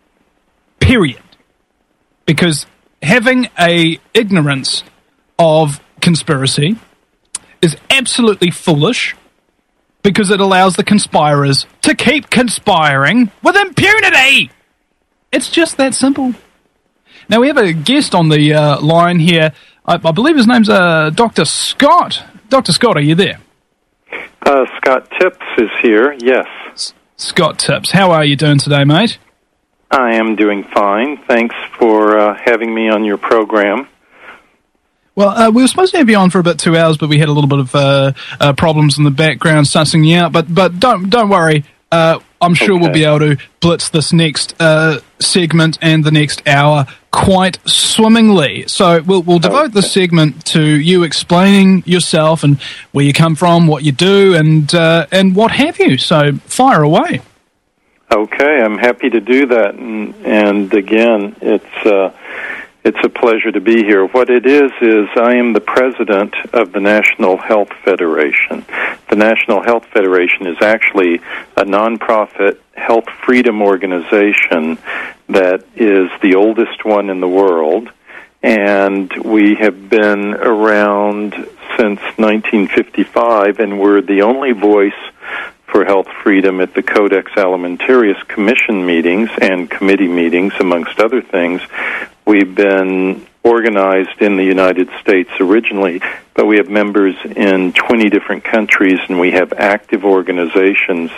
Period. Because having a ignorance of conspiracy is absolutely foolish. Because it allows the conspirers to keep conspiring with impunity. It's just that simple. Now, we have a guest on the uh, line here. I, I believe his name's uh, Doctor Scott. Doctor Scott, are you there? Uh, Scott Tips is here, yes. S- Scott Tips. How are you doing today, mate? I am doing fine. Thanks for uh, having me on your program. Well, uh, we were supposed to have you on for about two hours, but we had a little bit of uh, uh, problems in the background sussing you out. But but don't don't worry. Uh, I'm sure okay. we'll be able to blitz this next uh, segment and the next hour quite swimmingly. So we'll we'll devote okay. this segment to you explaining yourself and where you come from, what you do, and uh, and what have you. So fire away. Okay, I'm happy to do that. And, and again, it's. Uh, It's a pleasure to be here. What it is, is I am the president of the National Health Federation. The National Health Federation is actually a nonprofit health freedom organization that is the oldest one in the world, and we have been around since nineteen fifty-five, and we're the only voice for health freedom at the Codex Alimentarius Commission meetings and committee meetings, amongst other things. We've been organized in the United States originally, but we have members in twenty different countries, and we have active organizations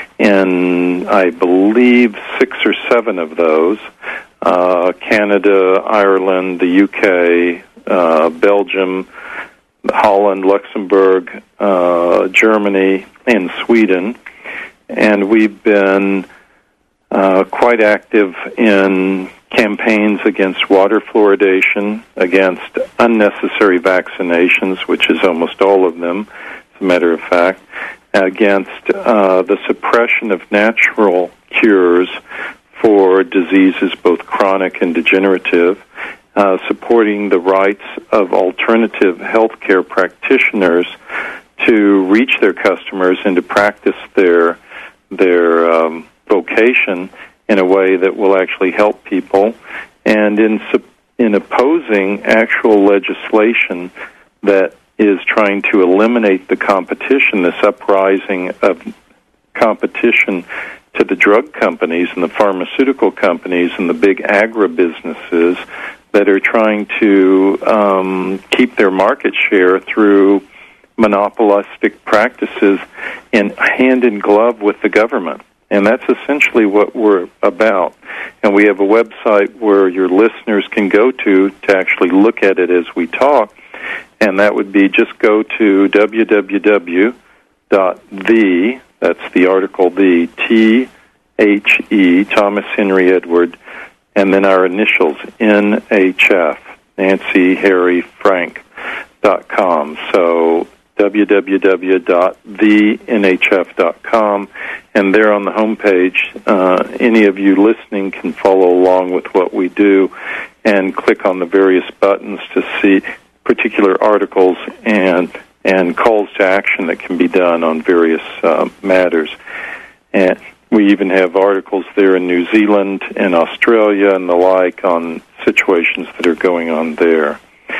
in, I believe, six or seven of those. Uh, Canada, Ireland, the U K, uh, Belgium, Holland, Luxembourg, uh, Germany, and Sweden. And we've been uh, quite active in campaigns against water fluoridation, against unnecessary vaccinations, which is almost all of them, as a matter of fact, against uh, the suppression of natural cures for diseases both chronic and degenerative, uh, supporting the rights of alternative healthcare practitioners to reach their customers and to practice their their um, vocation in a way that will actually help people, and in in opposing actual legislation that is trying to eliminate the competition, this uprising of competition to the drug companies and the pharmaceutical companies and the big agribusinesses that are trying to um, keep their market share through monopolistic practices in hand in glove with the government. And that's essentially what we're about. And we have a website where your listeners can go to to actually look at it as we talk, and that would be just go to w w w dot the, that's the article the, T H E, Thomas Henry Edward, and then our initials, N H F, Nancy Harry Frank dot com. So w w w dot the n h f dot com, and there on the homepage, uh, any of you listening can follow along with what we do and click on the various buttons to see particular articles and and calls to action that can be done on various uh, matters. And we even have articles there in New Zealand and Australia and the like on situations that are going on there.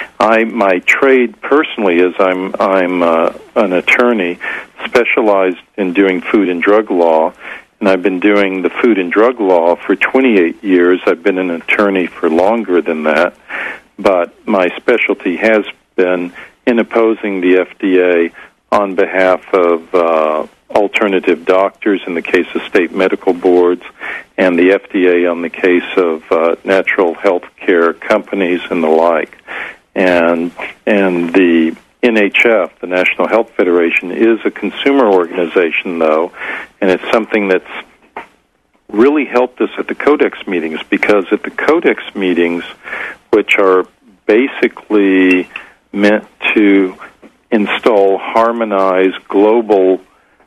I my trade personally is I'm I'm uh, an attorney specialized in doing food and drug law, and I've been doing the food and drug law for twenty-eight years. I've been an attorney for longer than that, but my specialty has been in opposing the F D A on behalf of uh, alternative doctors in the case of state medical boards, and the F D A on the case of uh, natural health care companies and the like. And and the N H F, the National Health Federation, is a consumer organization, though, and it's something that's really helped us at the Codex meetings, because at the Codex meetings, which are basically meant to install harmonized global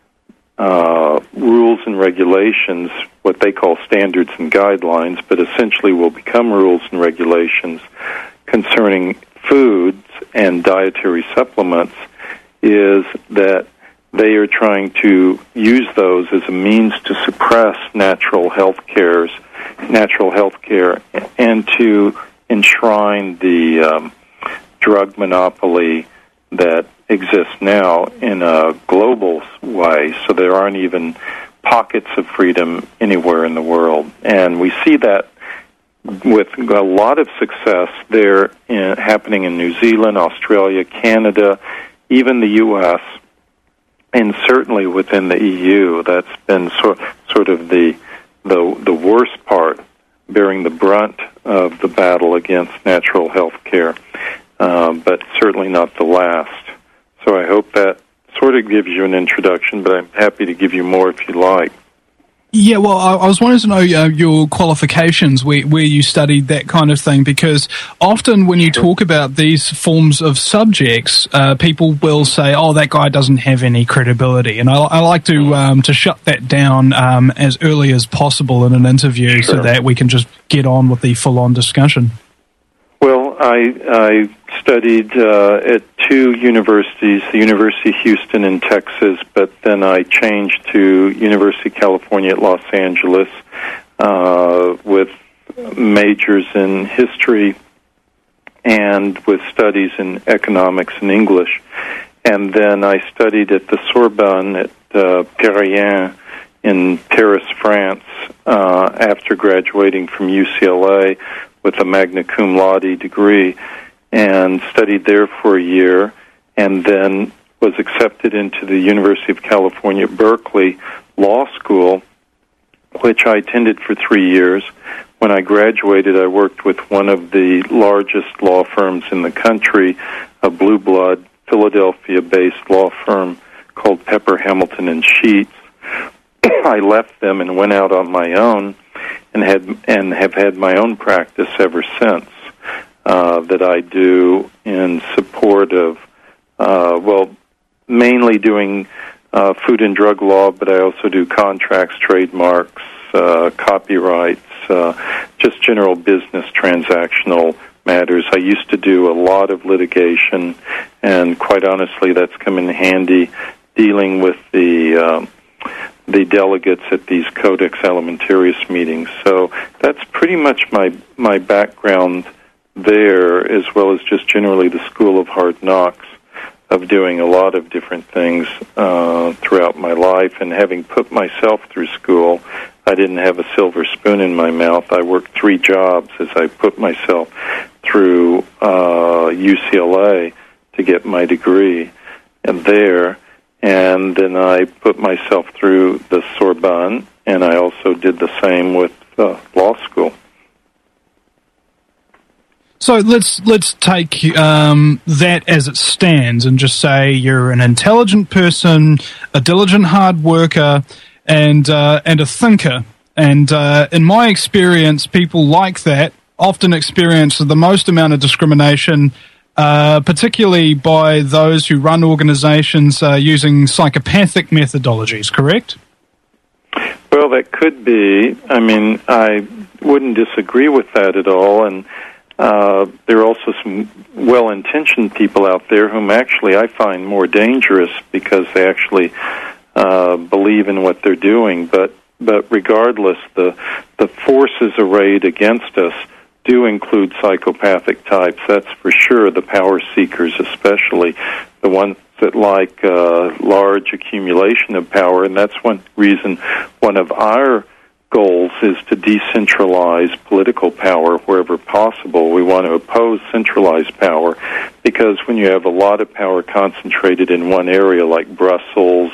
uh, rules and regulations, what they call standards and guidelines, but essentially will become rules and regulations concerning foods and dietary supplements, is that they are trying to use those as a means to suppress natural health cares, natural health care, and to enshrine the um, drug monopoly that exists now in a global way, so there aren't even pockets of freedom anywhere in the world. And we see that with a lot of success there in, happening in New Zealand, Australia, Canada, even the U S, and certainly within the E U. That's been sort sort of the the the worst part, bearing the brunt of the battle against natural health care, uh, but certainly not the last. So I hope that sort of gives you an introduction, but I'm happy to give you more if you like. Yeah, well, I, I was wanting to know uh, your qualifications, where, where you studied that kind of thing, because often when you talk about these forms of subjects, uh, people will say, oh, that guy doesn't have any credibility. And I, I like to um, to shut that down um, as early as possible in an interview, sure, so that we can just get on with the full-on discussion. I, I studied uh, at two universities, the University of Houston in Texas, but then I changed to University of California at Los Angeles uh, with majors in history and with studies in economics and English. And then I studied at the Sorbonne at uh, Paris in Paris, France, uh, after graduating from U C L A with a magna cum laude degree, and studied there for a year, and then was accepted into the University of California at Berkeley Law School, which I attended for three years. When I graduated, I worked with one of the largest law firms in the country, a blue blood, Philadelphia-based law firm called Pepper, Hamilton and Sheets. I left them and went out on my own, and had and have had my own practice ever since. Uh, that I do in support of, uh, well, mainly doing uh, food and drug law, but I also do contracts, trademarks, uh, copyrights, uh, just general business transactional matters. I used to do a lot of litigation, and quite honestly, that's come in handy dealing with the uh, the delegates at these Codex Alimentarius meetings. So that's pretty much my my background there, as well as just generally the School of Hard Knocks of doing a lot of different things uh, throughout my life. And having put myself through school, I didn't have a silver spoon in my mouth. I worked three jobs as I put myself through uh, U C L A to get my degree and there. And then I put myself through the Sorbonne, and I also did the same with uh, law school. So let's let's take um, that as it stands and just say you're an intelligent person, a diligent hard worker, and uh, and a thinker. And uh, in my experience, people like that often experience the most amount of discrimination, uh, particularly by those who run organizations uh, using psychopathic methodologies, correct? Well, that could be. I mean, I wouldn't disagree with that at all. And uh, there are also some well-intentioned people out there whom actually I find more dangerous because they actually uh, believe in what they're doing. But but regardless, the the forces arrayed against us do include psychopathic types, that's for sure, the power seekers especially, the ones that like uh, large accumulation of power, and that's one reason one of our goals is to decentralize political power wherever possible. We want to oppose centralized power because when you have a lot of power concentrated in one area like Brussels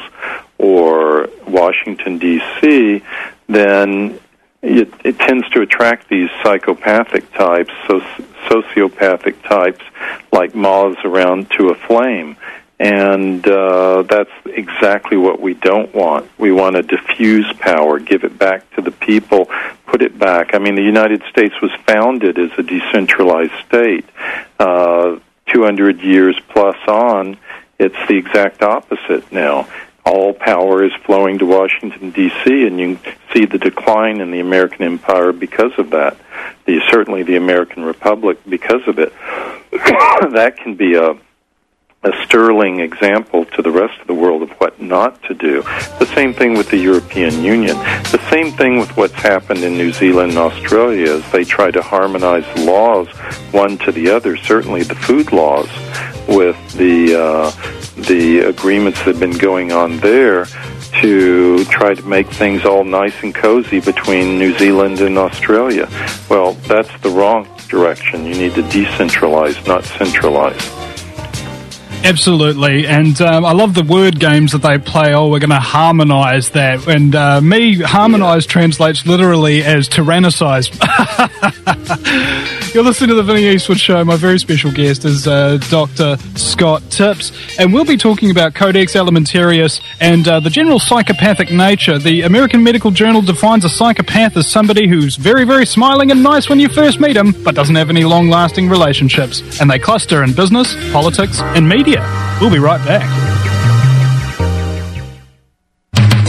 or Washington, D C, then It, it tends to attract these psychopathic types, so sociopathic types, like moths around to a flame. And uh, that's exactly what we don't want. We want to diffuse power, give it back to the people, put it back. I mean, the United States was founded as a decentralized state. Uh, two hundred years plus on, it's the exact opposite now. All power is flowing to Washington, D C, and you can see the decline in the American empire because of that. The, certainly the American Republic because of it. That can be a, a sterling example to the rest of the world of what not to do. The same thing with the European Union. The same thing with what's happened in New Zealand and Australia as they try to harmonize the laws one to the other, certainly the food laws with the uh, the agreements that have been going on there to try to make things all nice and cozy between New Zealand and Australia. Well, that's the wrong direction. You need to decentralize, not centralize. Absolutely, and um, I love the word games that they play. Oh, we're going to harmonise that, and uh, me, harmonise yeah. translates literally as tyrannicize. You're listening to the Vinnie Eastwood Show. My very special guest is uh, Doctor Scott Tipps, and we'll be talking about Codex Alimentarius and uh, the general psychopathic nature. The American Medical Journal defines a psychopath as somebody who's very, very smiling and nice when you first meet him, but doesn't have any long-lasting relationships, and they cluster in business, politics, and media. We'll be right back.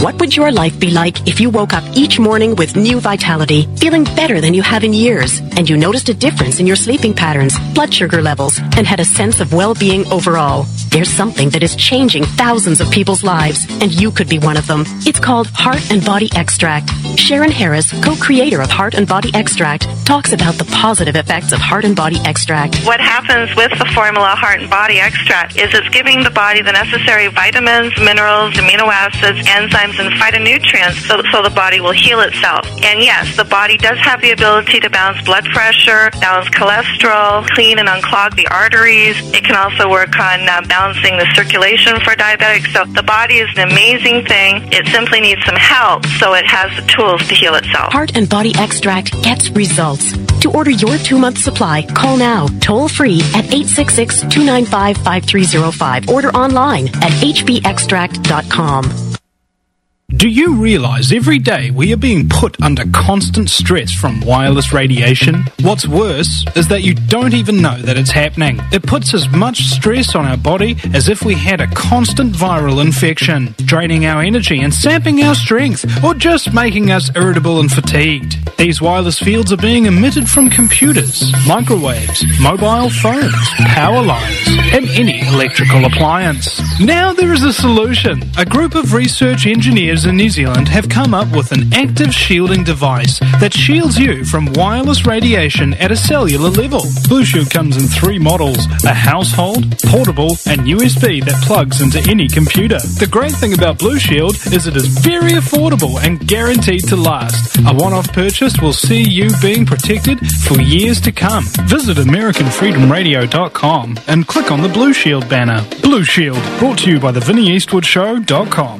What would your life be like if you woke up each morning with new vitality, feeling better than you have in years, and you noticed a difference in your sleeping patterns, blood sugar levels, and had a sense of well-being overall? There's something that is changing thousands of people's lives, and you could be one of them. It's called Heart and Body Extract. Sharon Harris, co-creator of Heart and Body Extract, talks about the positive effects of Heart and Body Extract. What happens with the formula Heart and Body Extract is it's giving the body the necessary vitamins, minerals, amino acids, enzymes, and phytonutrients so, so the body will heal itself. And yes, the body does have the ability to balance blood pressure, balance cholesterol, clean and unclog the arteries. It can also work on uh, balancing the circulation for diabetics. So the body is an amazing thing. It simply needs some help so it has the tools to heal itself. Heart and Body Extract gets results. To order your two-month supply, call now, toll-free at eight six six, two nine five, five three zero five. Order online at h b extract dot com. Do you realize every day we are being put under constant stress from wireless radiation? What's worse is that you don't even know that it's happening. It puts as much stress on our body as if we had a constant viral infection, draining our energy and sapping our strength, or just making us irritable and fatigued. These wireless fields are being emitted from computers, microwaves, mobile phones, power lines, and any electrical appliance. Now there is a solution. A group of research engineers in New Zealand have come up with an active shielding device that shields you from wireless radiation at a cellular level. Blue Shield comes in three models: a household, portable, and U S B that plugs into any computer. The great thing about Blue Shield is it is very affordable and guaranteed to last. A one-off purchase will see you being protected for years to come. Visit American Freedom Radio dot com and click on the Blue Shield banner. Blue Shield, brought to you by the Vinnie Eastwood Show dot com.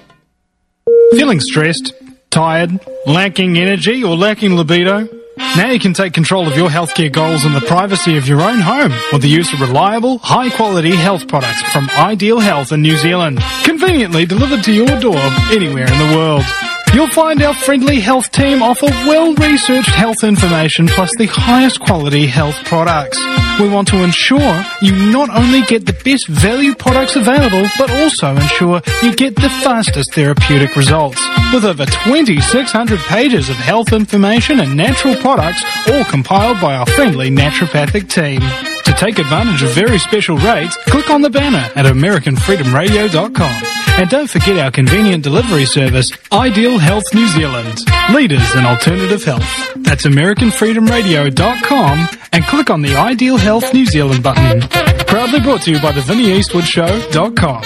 Feeling stressed, tired, lacking energy, or lacking libido? Now you can take control of your healthcare goals in the privacy of your own home with the use of reliable, high-quality health products from Ideal Health in New Zealand, conveniently delivered to your door anywhere in the world. You'll find our friendly health team offer well-researched health information plus the highest quality health products. We want to ensure you not only get the best value products available, but also ensure you get the fastest therapeutic results. With over twenty-six hundred pages of health information and natural products, all compiled by our friendly naturopathic team. To take advantage of very special rates, click on the banner at American Freedom Radio dot com. And don't forget our convenient delivery service, Ideal Health New Zealand, leaders in alternative health. That's American Freedom Radio dot com and click on the Ideal Health New Zealand button. Proudly brought to you by the Vinnie Eastwood Show dot com.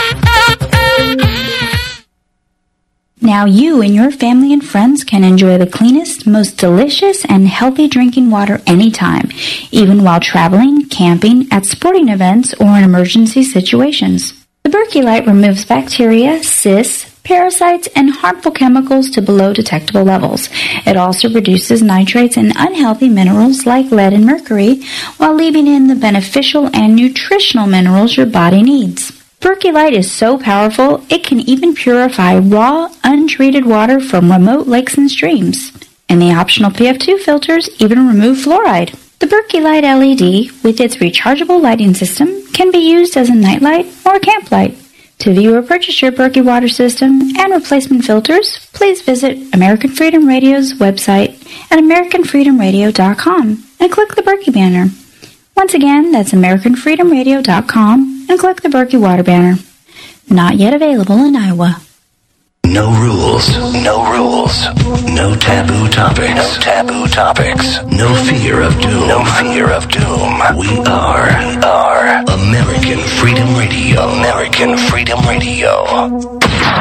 Now you and your family and friends can enjoy the cleanest, most delicious, and healthy drinking water anytime, even while traveling, camping, at sporting events, or in emergency situations. The Berkey Light removes bacteria, cysts, parasites, and harmful chemicals to below detectable levels. It also reduces nitrates and unhealthy minerals like lead and mercury, while leaving in the beneficial and nutritional minerals your body needs. Berkey Light is so powerful, it can even purify raw, untreated water from remote lakes and streams. And the optional P F two filters even remove fluoride. The Berkey Light L E D, with its rechargeable lighting system, can be used as a nightlight or camp light. To view or purchase your Berkey water system and replacement filters, please visit American Freedom Radio's website at American Freedom Radio dot com and click the Berkey banner. Once again, that's American Freedom Radio dot com and click the Berkey water banner. Not yet available in Iowa. No rules, no rules, no taboo topics, no taboo topics, no fear of doom, no fear of doom. We are, we are American Freedom Radio, American Freedom Radio.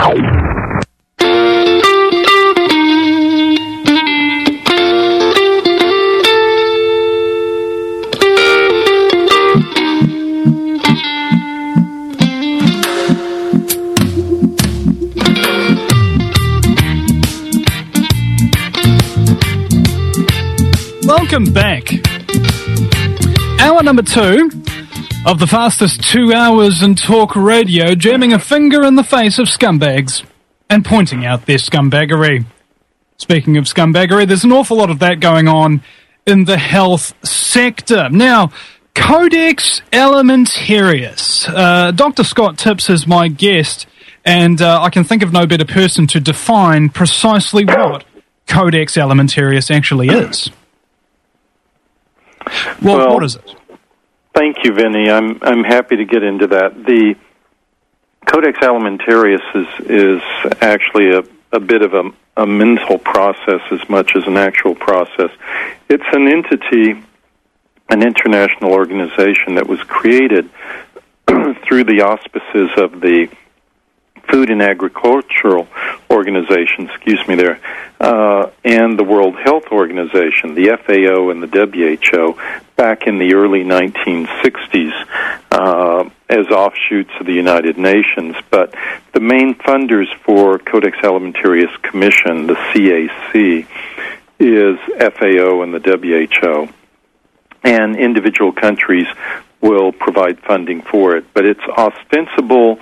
Welcome back. Hour number two of the fastest two hours in talk radio, jamming a finger in the face of scumbags and pointing out their scumbaggery. Speaking of scumbaggery, there's an awful lot of that going on in the health sector. Now, Codex Alimentarius. Uh, Doctor Scott Tipps is my guest, And uh, I can think of no better person to define precisely what Codex Alimentarius actually is. Well, well what is it? Thank you, Vinny. I'm I'm happy to get into that. The Codex Alimentarius is is actually a, a bit of a, a mental process as much as an actual process. It's an entity, an international organization that was created through the auspices of the Food and Agricultural Organization, excuse me there, uh, and the World Health Organization, the F A O and the W H O, back in the early nineteen sixties uh, as offshoots of the United Nations. But the main funders for Codex Alimentarius Commission, the C A C, is F A O and the W H O. And individual countries will provide funding for it. But its ostensible,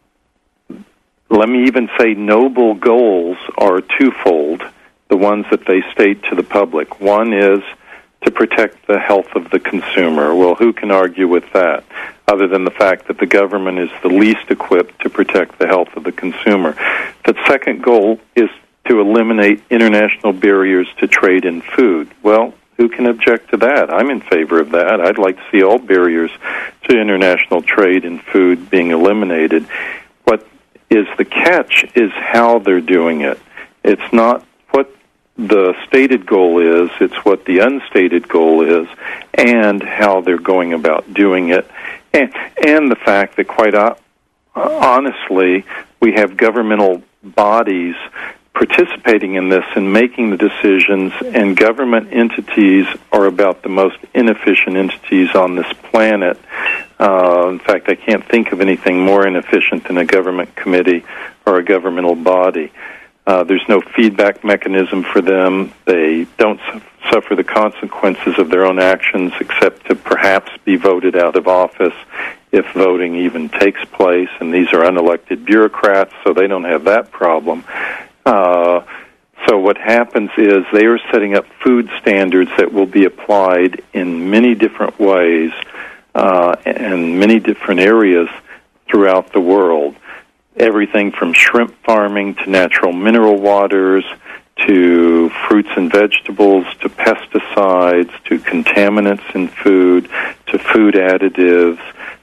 let me even say noble goals are twofold, the ones that they state to the public. One is to protect the health of the consumer. Well, who can argue with that, other than the fact that the government is the least equipped to protect the health of the consumer? The second goal is to eliminate international barriers to trade in food. Well, who can object to that? I'm in favor of that. I'd like to see all barriers to international trade in food being eliminated. What is the catch is how they're doing it. It's not what the stated goal is, it's what the unstated goal is, and how they're going about doing it, and, and the fact that, quite uh, honestly, we have governmental bodies participating in this and making the decisions, and government entities are about the most inefficient entities on this planet. Uh, in fact, I can't think of anything more inefficient than a government committee or a governmental body. Uh, there's no feedback mechanism for them. They don't su- suffer the consequences of their own actions except to perhaps be voted out of office if voting even takes place, and these are unelected bureaucrats, so they don't have that problem. Uh, so what happens is they are setting up food standards that will be applied in many different ways uh, and many different areas throughout the world. Everything from shrimp farming to natural mineral waters to fruits and vegetables to pesticides to contaminants in food to food additives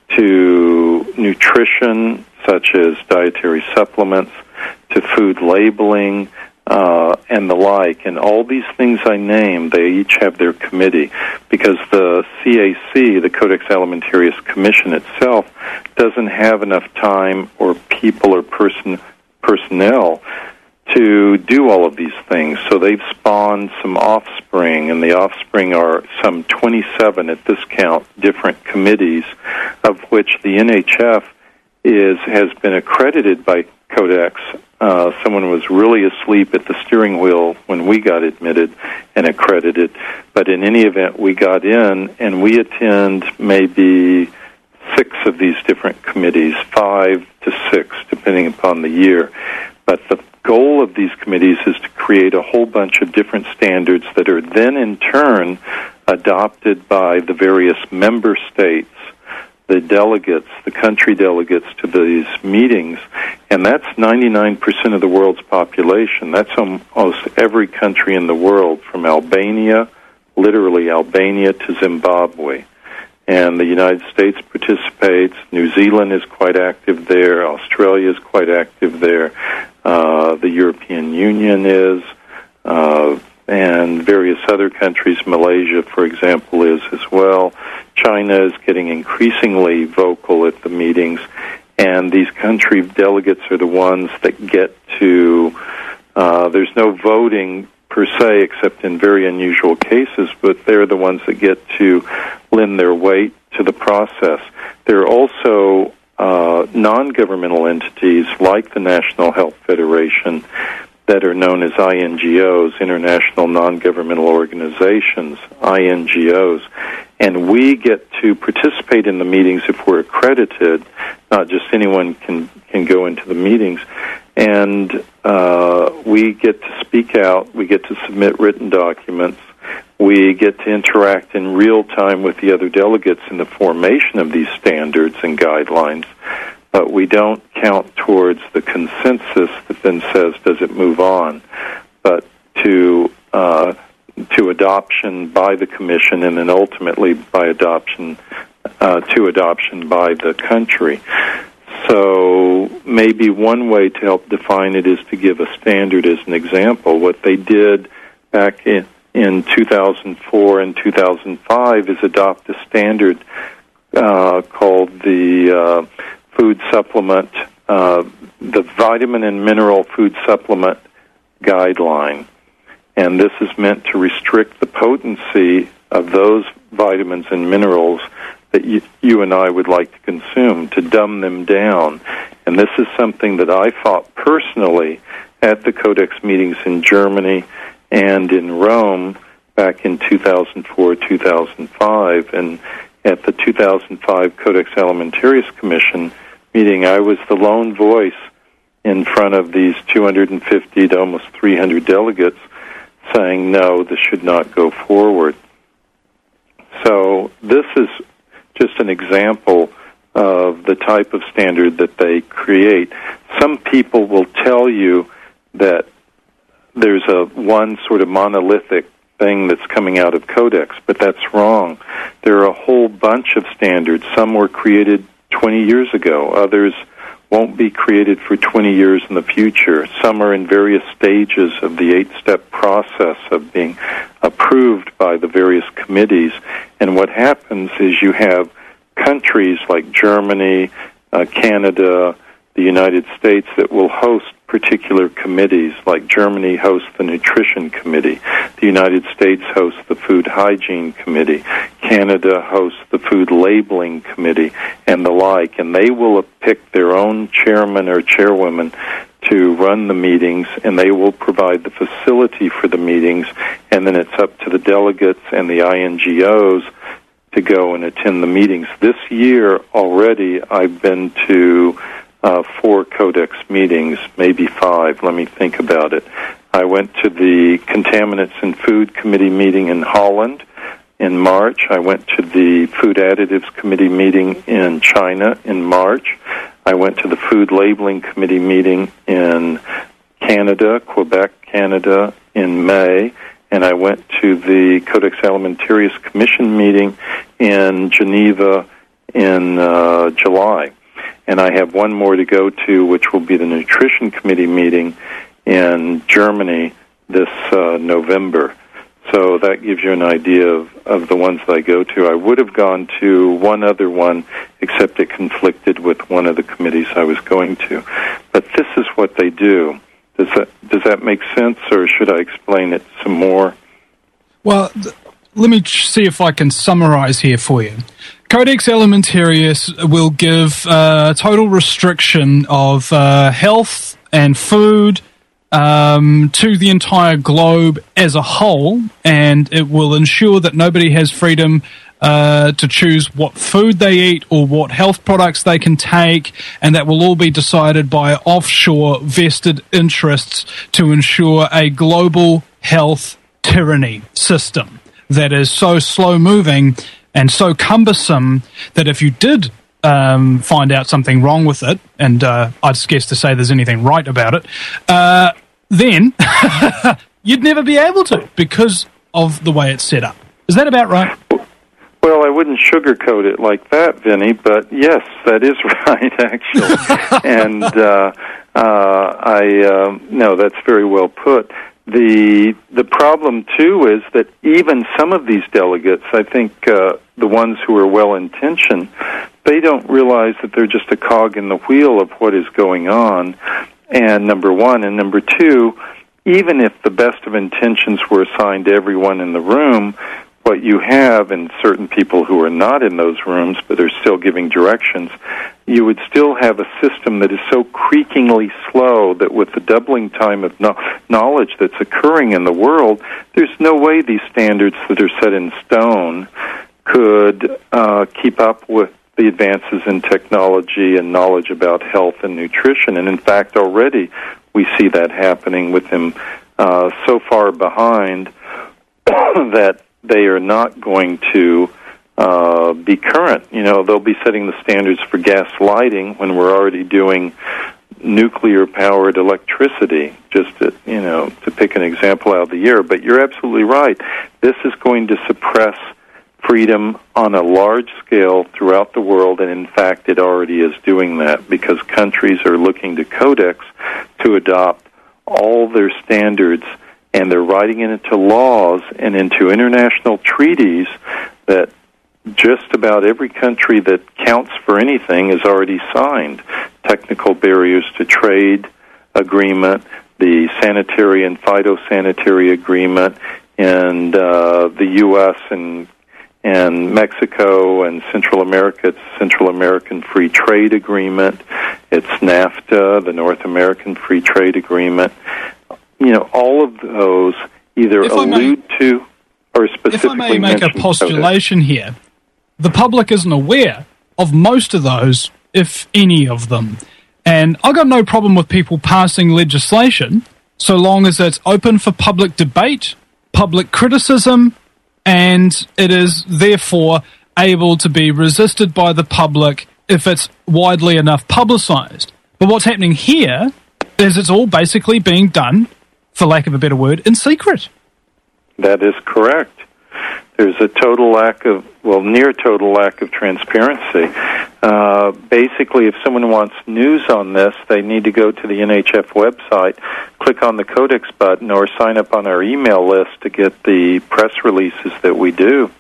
to nutrition such as dietary supplements to food labeling, uh, and the like. And all these things I named, they each have their committee, because the C A C, the Codex Alimentarius Commission itself, doesn't have enough time or people or person personnel to do all of these things. So they've spawned some offspring, and the offspring are some twenty-seven at this count, different committees, of which the N H F is has been accredited by Codex. Uh, someone was really asleep at the steering wheel when we got admitted and accredited. But in any event, we got in, and we attend maybe six of these different committees, five to six, depending upon the year. But the goal of these committees is to create a whole bunch of different standards that are then in turn adopted by the various member states, the delegates, the country delegates to these meetings, and that's ninety-nine percent of the world's population. That's almost every country in the world, from Albania, literally Albania, to Zimbabwe. And the United States participates. New Zealand is quite active there. Australia is quite active there. Uh, the European Union is, uh, and various other countries. Malaysia, for example, is as well. China is getting increasingly vocal at the meetings, and these country delegates are the ones that get to, uh, there's no voting per se, except in very unusual cases, but they're the ones that get to lend their weight to the process. There are also uh, non-governmental entities like the National Health Federation that are known as I N G Os, International Non-Governmental Organizations, I N G Os, and we get to participate in the meetings if we're accredited. Not just anyone can, can go into the meetings. And uh, we get to speak out, we get to submit written documents, we get to interact in real time with the other delegates in the formation of these standards and guidelines. but we don't count towards the consensus that then says, does it move on, but to uh, to adoption by the Commission and then ultimately by adoption uh, to adoption by the country. So maybe one way to help define it is to give a standard as an example. What they did back in, in two thousand four and two thousand five is adopt a standard uh, called the uh, food supplement, uh, the vitamin and mineral food supplement guideline. And this is meant to restrict the potency of those vitamins and minerals that you, you and I would like to consume, to dumb them down. And this is something that I fought personally at the Codex meetings in Germany and in Rome back in two thousand four, two thousand five. And at the two thousand five Codex Alimentarius Commission meeting, I was the lone voice in front of these two hundred fifty to almost three hundred delegates saying, no, this should not go forward. So this is just an example of the type of standard that they create. Some people will tell you that there's a one sort of monolithic thing that's coming out of Codex, but that's wrong. There are a whole bunch of standards. Some were created twenty years ago. Others won't be created for twenty years in the future. Some are in various stages of the eight-step process of being approved by the various committees. And what happens is you have countries like Germany, uh, Canada, the United States that will host particular committees, like Germany hosts the Nutrition Committee, the United States hosts the Food Hygiene Committee, Canada hosts the Food Labeling Committee, and the like, and they will pick their own chairman or chairwoman to run the meetings, and they will provide the facility for the meetings, and then it's up to the delegates and the I N G Os to go and attend the meetings. This year already I've been to Uh, four Codex meetings, maybe five. Let me think about it. I went to the Contaminants in Food Committee meeting in Holland in March. I went to the Food Additives Committee meeting in China in March. I went to the Food Labeling Committee meeting in Canada, Quebec, Canada, in May. And I went to the Codex Alimentarius Commission meeting in Geneva in uh, July. And I have one more to go to, which will be the Nutrition Committee meeting in Germany this uh, November. So that gives you an idea of, of the ones that I go to. I would have gone to one other one, except it conflicted with one of the committees I was going to. But this is what they do. Does that, does that make sense, or should I explain it some more? Well, th- let me ch- see if I can summarize here for you. Codex Alimentarius will give uh, total restriction of uh, health and food um, to the entire globe as a whole, and it will ensure that nobody has freedom uh, to choose what food they eat or what health products they can take, and that will all be decided by offshore vested interests to ensure a global health tyranny system that is so slow-moving and so cumbersome that if you did um, find out something wrong with it, and uh, I'd scarce to say there's anything right about it, uh, then you'd never be able to because of the way it's set up. Is that about right? Well, I wouldn't sugarcoat it like that, Vinny, but yes, that is right, actually. and uh, uh, I uh, no, that's very well put. The the problem, too, is that even some of these delegates, I think uh, the ones who are well-intentioned, they don't realize that they're just a cog in the wheel of what is going on, and number one. And number two, even if the best of intentions were assigned to everyone in the room, what you have, and certain people who are not in those rooms but are still giving directions, you would still have a system that is so creakingly slow that with the doubling time of no- knowledge that's occurring in the world, there's no way these standards that are set in stone could uh, keep up with the advances in technology and knowledge about health and nutrition. And in fact, already we see that happening with them uh, so far behind that they are not going to uh, be current. You know, they'll be setting the standards for gas lighting when we're already doing nuclear-powered electricity, just to, you know, to pick an example out of the air. But you're absolutely right. This is going to suppress freedom on a large scale throughout the world, and in fact it already is doing that, because countries are looking to Codex to adopt all their standards, and they're writing it into laws and into international treaties that just about every country that counts for anything has already signed. Technical barriers to trade agreement, the sanitary and phytosanitary agreement, and uh, the U S and and Mexico and Central America, it's Central American Free Trade Agreement. It's NAFTA, the North American Free Trade Agreement. You know, all of those either If I allude may- to or specifically If I may make a mention postulation here, the public isn't aware of most of those, if any of them. And I've got no problem with people passing legislation so long as it's open for public debate, public criticism, and it is therefore able to be resisted by the public if it's widely enough publicized. But what's happening here is it's all basically being done, for lack of a better word, in secret. That is correct. There's a total lack of, well, near total lack of transparency. Uh, basically, if someone wants news on this, they need to go to the N H F website, click on the Codex button, or sign up on our email list to get the press releases that we do.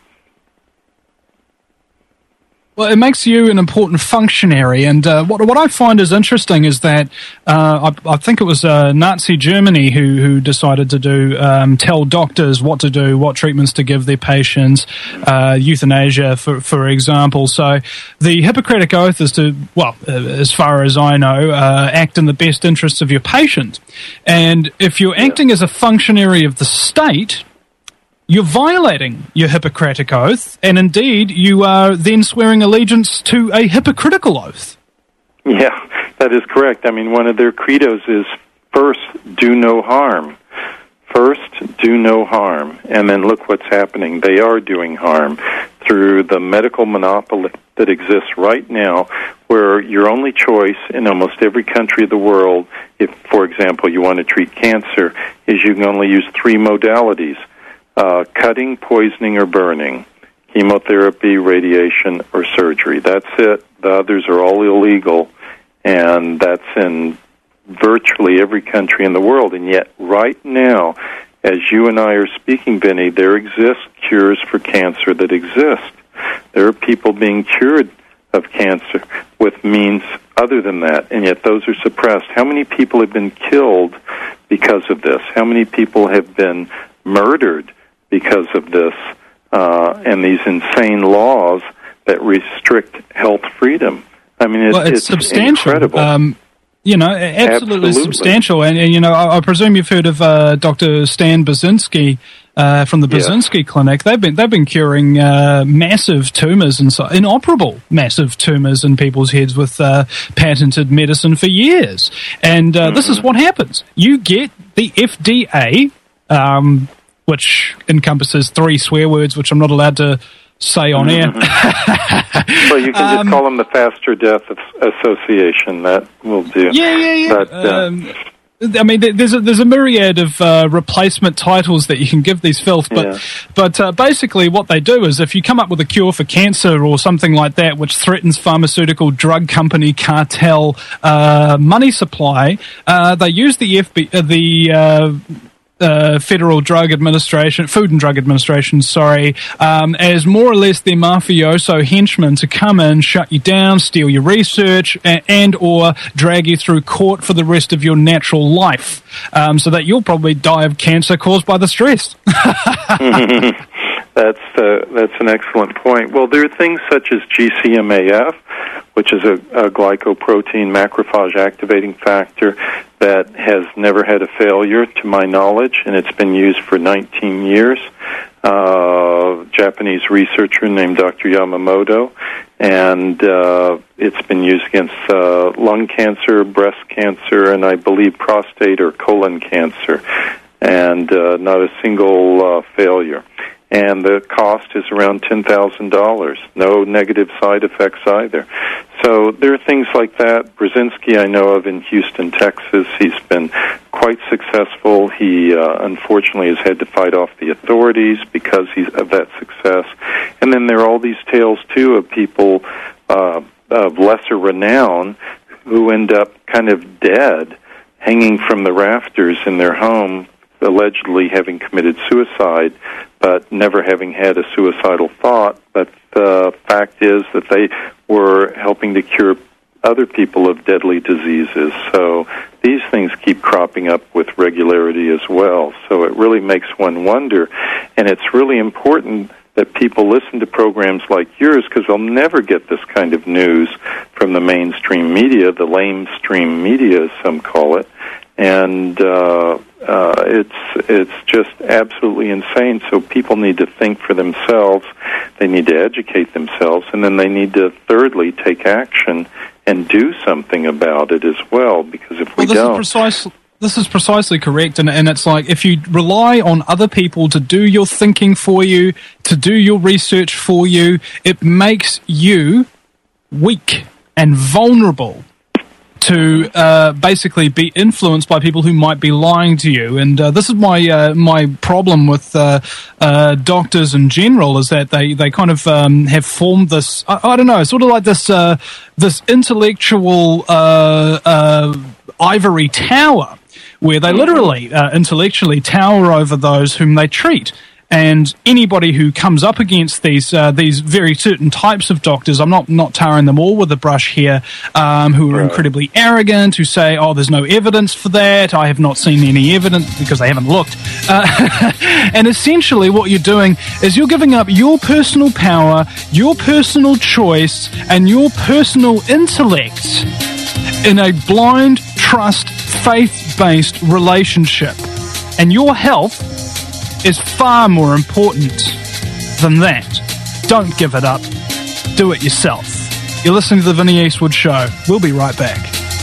Well, it makes you an important functionary, and uh, what what I find is interesting is that uh, I, I think it was uh, Nazi Germany who who decided to do um, tell doctors what to do, what treatments to give their patients, uh, euthanasia, for for example. So the Hippocratic Oath is to, well, uh, as far as I know, uh, act in the best interests of your patient, and if you're acting as a functionary of the state, you're violating your Hippocratic Oath, and indeed you are then swearing allegiance to a hypocritical oath. Yeah, that is correct. I mean, one of their credos is, first, do no harm. First, do no harm. And then look what's happening. They are doing harm through the medical monopoly that exists right now, where your only choice in almost every country of the world, if, for example, you want to treat cancer, is you can only use three modalities. Uh, cutting, poisoning, or burning, chemotherapy, radiation, or surgery. That's it. The others are all illegal, and that's in virtually every country in the world. And yet, right now, as you and I are speaking, Vinny, there exist cures for cancer that exist. There are people being cured of cancer with means other than that, and yet those are suppressed. How many people have been killed because of this? How many people have been murdered because of this, uh, and these insane laws that restrict health freedom? I mean, it's, well, it's, it's substantial. incredible. Um, you know, absolutely, Absolutely. substantial. And, and, you know, I, I presume you've heard of uh, Doctor Stan Brzezinski uh, from the Brzezinski Clinic. They've been they've been curing uh, massive tumors and so, inoperable massive tumors in people's heads with uh, patented medicine for years. And uh, mm-hmm. this is what happens: you get the F D A. Um, which encompasses three swear words, which I'm not allowed to say on air. Well, you can just Um, call them the Faster Death Association. That will do. Yeah, yeah, yeah. But, uh, um, I mean, there- there's a, there's a myriad of uh, replacement titles that you can give these filth, but Yeah. but uh, basically what they do is if you come up with a cure for cancer or something like that, which threatens pharmaceutical drug company cartel uh, money supply, uh, they use the F B uh, the uh, Uh, Federal Drug Administration, Food and Drug Administration, sorry, um, as more or less their mafioso henchmen to come in, shut you down, steal your research, and, and or drag you through court for the rest of your natural life, um, so that you'll probably die of cancer caused by the stress. That's uh, that's an excellent point. Well, there are things such as G C M A F, which is a, a glycoprotein macrophage activating factor that has never had a failure, to my knowledge, and it's been used for nineteen years. Uh, Japanese researcher named Doctor Yamamoto, and uh, it's been used against uh, lung cancer, breast cancer, and I believe prostate or colon cancer, and uh, not a single uh, failure. and the cost is around ten thousand dollars. No negative side effects either. So there are things like that. Brzezinski, I know of in Houston, Texas. He's been quite successful. He uh, unfortunately has had to fight off the authorities because he's of that success. And then there are all these tales, too, of people uh, of lesser renown who end up kind of dead, hanging from the rafters in their home, allegedly having committed suicide, but never having had a suicidal thought. But the fact is that they were helping to cure other people of deadly diseases. So these things keep cropping up with regularity as well. So it really makes one wonder. And it's really important that people listen to programs like yours, because they'll never get this kind of news from the mainstream media, the lamestream media, as some call it. And uh, uh, it's it's just absolutely insane. So people need to think for themselves. They need to educate themselves, and then they need to, thirdly, take action and do something about it as well. Because if we well, this don't, is precise, this is precisely correct. And, and it's like if you rely on other people to do your thinking for you, to do your research for you, it makes you weak and vulnerable to uh, basically be influenced by people who might be lying to you. And uh, this is my uh, my problem with uh, uh, doctors in general, is that they, they kind of um, have formed this, I, I don't know, sort of like this uh, this intellectual uh, uh, ivory tower, where they literally uh, intellectually tower over those whom they treat. And anybody who comes up against these uh, these very certain types of doctors, I'm not not tarring them all with a brush here, um, who are incredibly arrogant, who say, "Oh, there's no evidence for that. I have not seen any evidence," because they haven't looked. Uh, and essentially, what you're doing is you're giving up your personal power, your personal choice, and your personal intellect in a blind trust, faith-based relationship, and your health is far more important than that. Don't give it up. Do it yourself. You're listening to The Vinnie Eastwood Show. We'll be right back.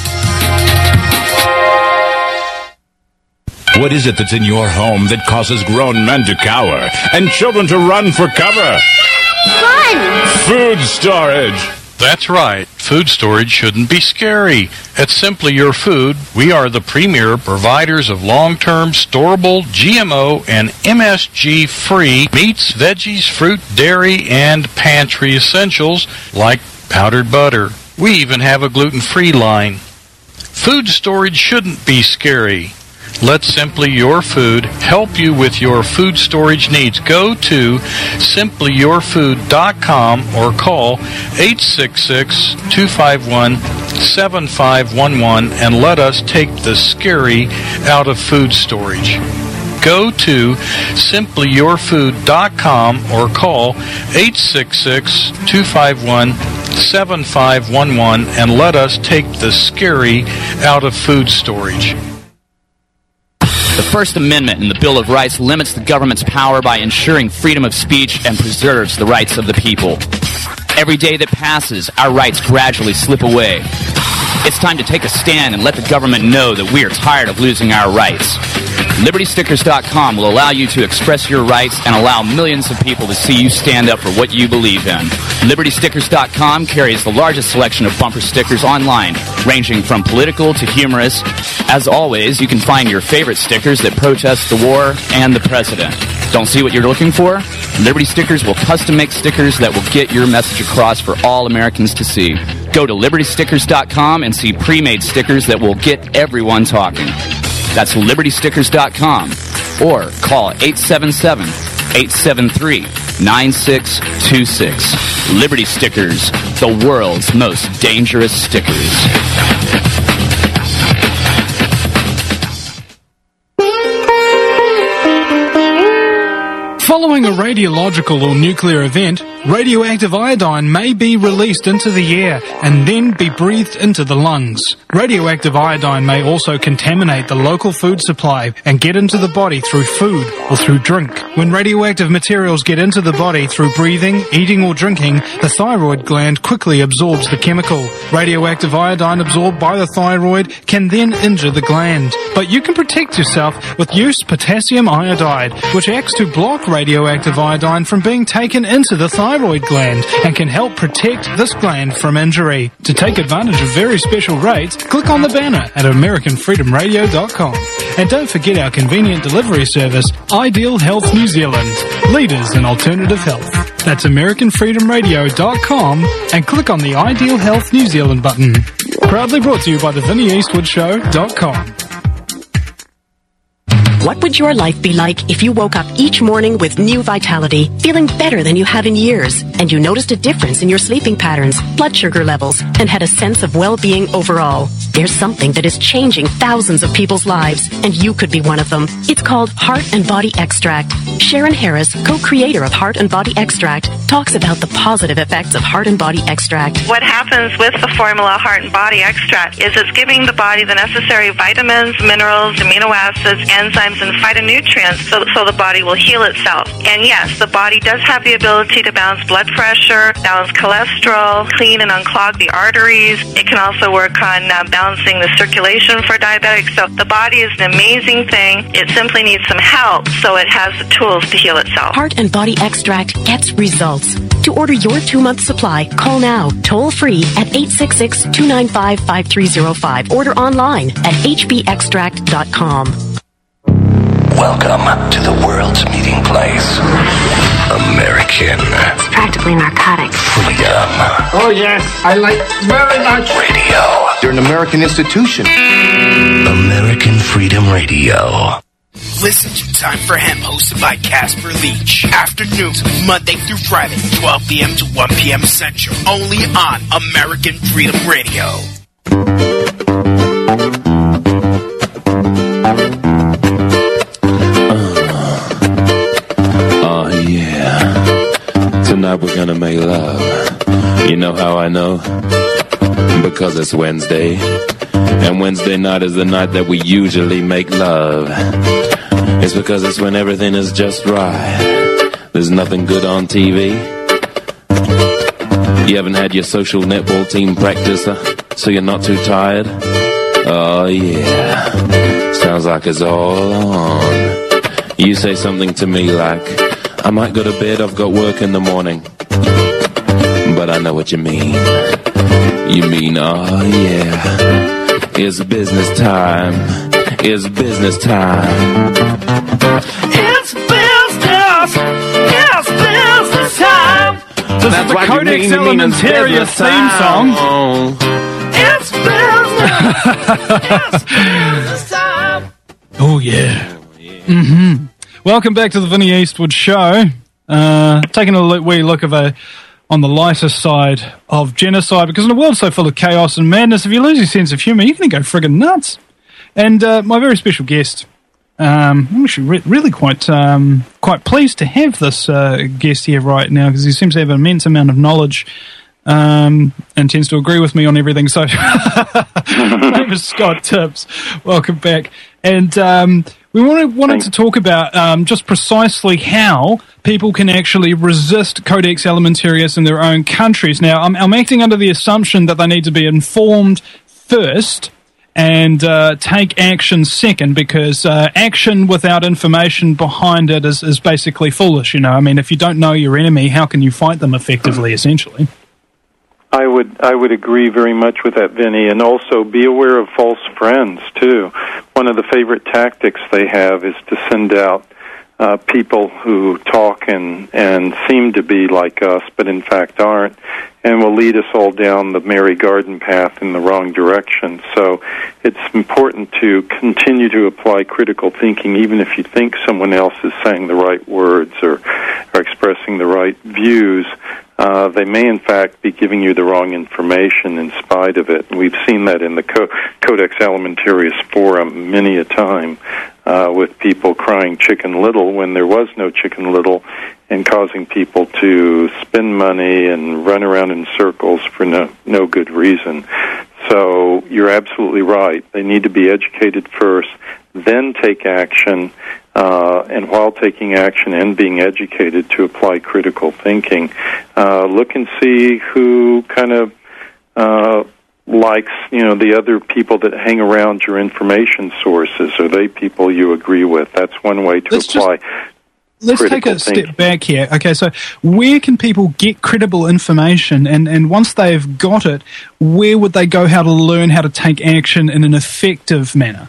What is it that's in your home that causes grown men to cower and children to run for cover? Fun! Food storage. That's right. Food storage shouldn't be scary. At Simply Your Food, we are the premier providers of long-term, storable, G M O, and M S G-free meats, veggies, fruit, dairy, and pantry essentials like powdered butter. We even have a gluten-free line. Food storage shouldn't be scary. Let Simply Your Food help you with your food storage needs. Go to simply your food dot com or call eight six six, two five one, seven five one one and let us take the scary out of food storage. Go to simply your food dot com or call eight six six, two five one, seven five one one and let us take the scary out of food storage. The First Amendment in the Bill of Rights limits the government's power by ensuring freedom of speech and preserves the rights of the people. Every day that passes, our rights gradually slip away. It's time to take a stand and let the government know that we are tired of losing our rights. Liberty Stickers dot com will allow you to express your rights and allow millions of people to see you stand up for what you believe in. Liberty Stickers dot com carries the largest selection of bumper stickers online, ranging from political to humorous. As always, you can find your favorite stickers that protest the war and the president. Don't see what you're looking for? Liberty Stickers will custom make stickers that will get your message across for all Americans to see. Go to Liberty Stickers dot com and see pre-made stickers that will get everyone talking. That's Liberty Stickers dot com or call eight seven seven, eight seven three, nine six two six. Liberty Stickers, the world's most dangerous stickers. Following a radiological or nuclear event, radioactive iodine may be released into the air and then be breathed into the lungs. Radioactive iodine may also contaminate the local food supply and get into the body through food or through drink. When radioactive materials get into the body through breathing, eating or drinking, the thyroid gland quickly absorbs the chemical. Radioactive iodine absorbed by the thyroid can then injure the gland. But you can protect yourself with Use Potassium Iodide, which acts to block radioactive iodine from being taken into the thyroid gland and can help protect this gland from injury. To take advantage of very special rates, click on the banner at American Freedom Radio dot com. And don't forget our convenient delivery service, Ideal Health New Zealand, leaders in alternative health. That's American Freedom Radio dot com and click on the Ideal Health New Zealand button. Proudly brought to you by the Vinnie Eastwood Show dot com. What would your life be like if you woke up each morning with new vitality, feeling better than you have in years, and you noticed a difference in your sleeping patterns, blood sugar levels, and had a sense of well-being overall? There's something that is changing thousands of people's lives, and you could be one of them. It's called Heart and Body Extract. Sharon Harris, co-creator of Heart and Body Extract, talks about the positive effects of Heart and Body Extract. What happens with the formula Heart and Body Extract is it's giving the body the necessary vitamins, minerals, amino acids, enzymes, and phytonutrients so, so the body will heal itself. And yes, the body does have the ability to balance blood pressure, balance cholesterol, clean and unclog the arteries. It can also work on uh, balancing the circulation for diabetics. So the body is an amazing thing. It simply needs some help so it has the tools to heal itself. Heart and Body Extract gets results. To order your two-month supply, call now, toll-free at eight six six, two nine five, five three zero five. Order online at h b extract dot com. Welcome to the world's meeting place. American. It's practically narcotic. Freedom. Oh, yes, I like very much. Radio. You're an American institution. American Freedom Radio. Listen to Time for Hemp, hosted by Casper Leach. Afternoons, Monday through Friday, twelve p.m. to one p.m. Central. Only on American Freedom Radio. Oh, yeah. Tonight we're gonna make love. You know how I know? Because it's Wednesday. And Wednesday night is the night that we usually make love. It's because it's when everything is just right. There's nothing good on T V. You haven't had your social netball team practice, uh, so you're not too tired. Oh yeah, sounds like it's all on. You say something to me like, I might go to bed, I've got work in the morning. But I know what you mean. You mean, oh yeah, it's business time. It's business time. It's business. It's business time. This is the Codex Elementaria theme song. It's business. It's business time. Oh, yeah. Mm-hmm. Welcome back to the Vinnie Eastwood Show. Uh, taking a look, wee look of a, on the lighter side of genocide, because in a world so full of chaos and madness, if you lose your sense of humour, you can go friggin' nuts. And uh, my very special guest, um, I'm actually re- really quite um, quite pleased to have this uh, guest here right now, because he seems to have an immense amount of knowledge um, and tends to agree with me on everything. So, my name is Scott Tibbs. Welcome back. And um, we wanted, wanted to talk about um, just precisely how people can actually resist Codex Alimentarius in their own countries. Now, I'm, I'm acting under the assumption that they need to be informed first and uh, take action second, because uh, action without information behind it is, is basically foolish, you know. I mean, if you don't know your enemy, how can you fight them effectively, essentially? I would I would agree very much with that, Vinny, and also be aware of false friends, too. One of the favorite tactics they have is to send out uh, people who talk and, and seem to be like us, but in fact aren't, and will lead us all down the merry garden path in the wrong direction. So it's important to continue to apply critical thinking, even if you think someone else is saying the right words or, or expressing the right views. Uh, they may, in fact, be giving you the wrong information in spite of it. We've seen that in the Co- Codex Alimentarius Forum many a time, uh, with people crying Chicken Little when there was no Chicken Little, and causing people to spend money and run around in circles for no, no good reason. So you're absolutely right. They need to be educated first, then take action, uh, and while taking action and being educated, to apply critical thinking. Uh, look and see who kind of uh, likes, you know, the other people that hang around your information sources. Are they people you agree with? That's one way to Let's apply. Just, let's take a thinking. step back here. Okay, so where can people get credible information, and, and once they've got it, where would they go how to learn how to take action in an effective manner?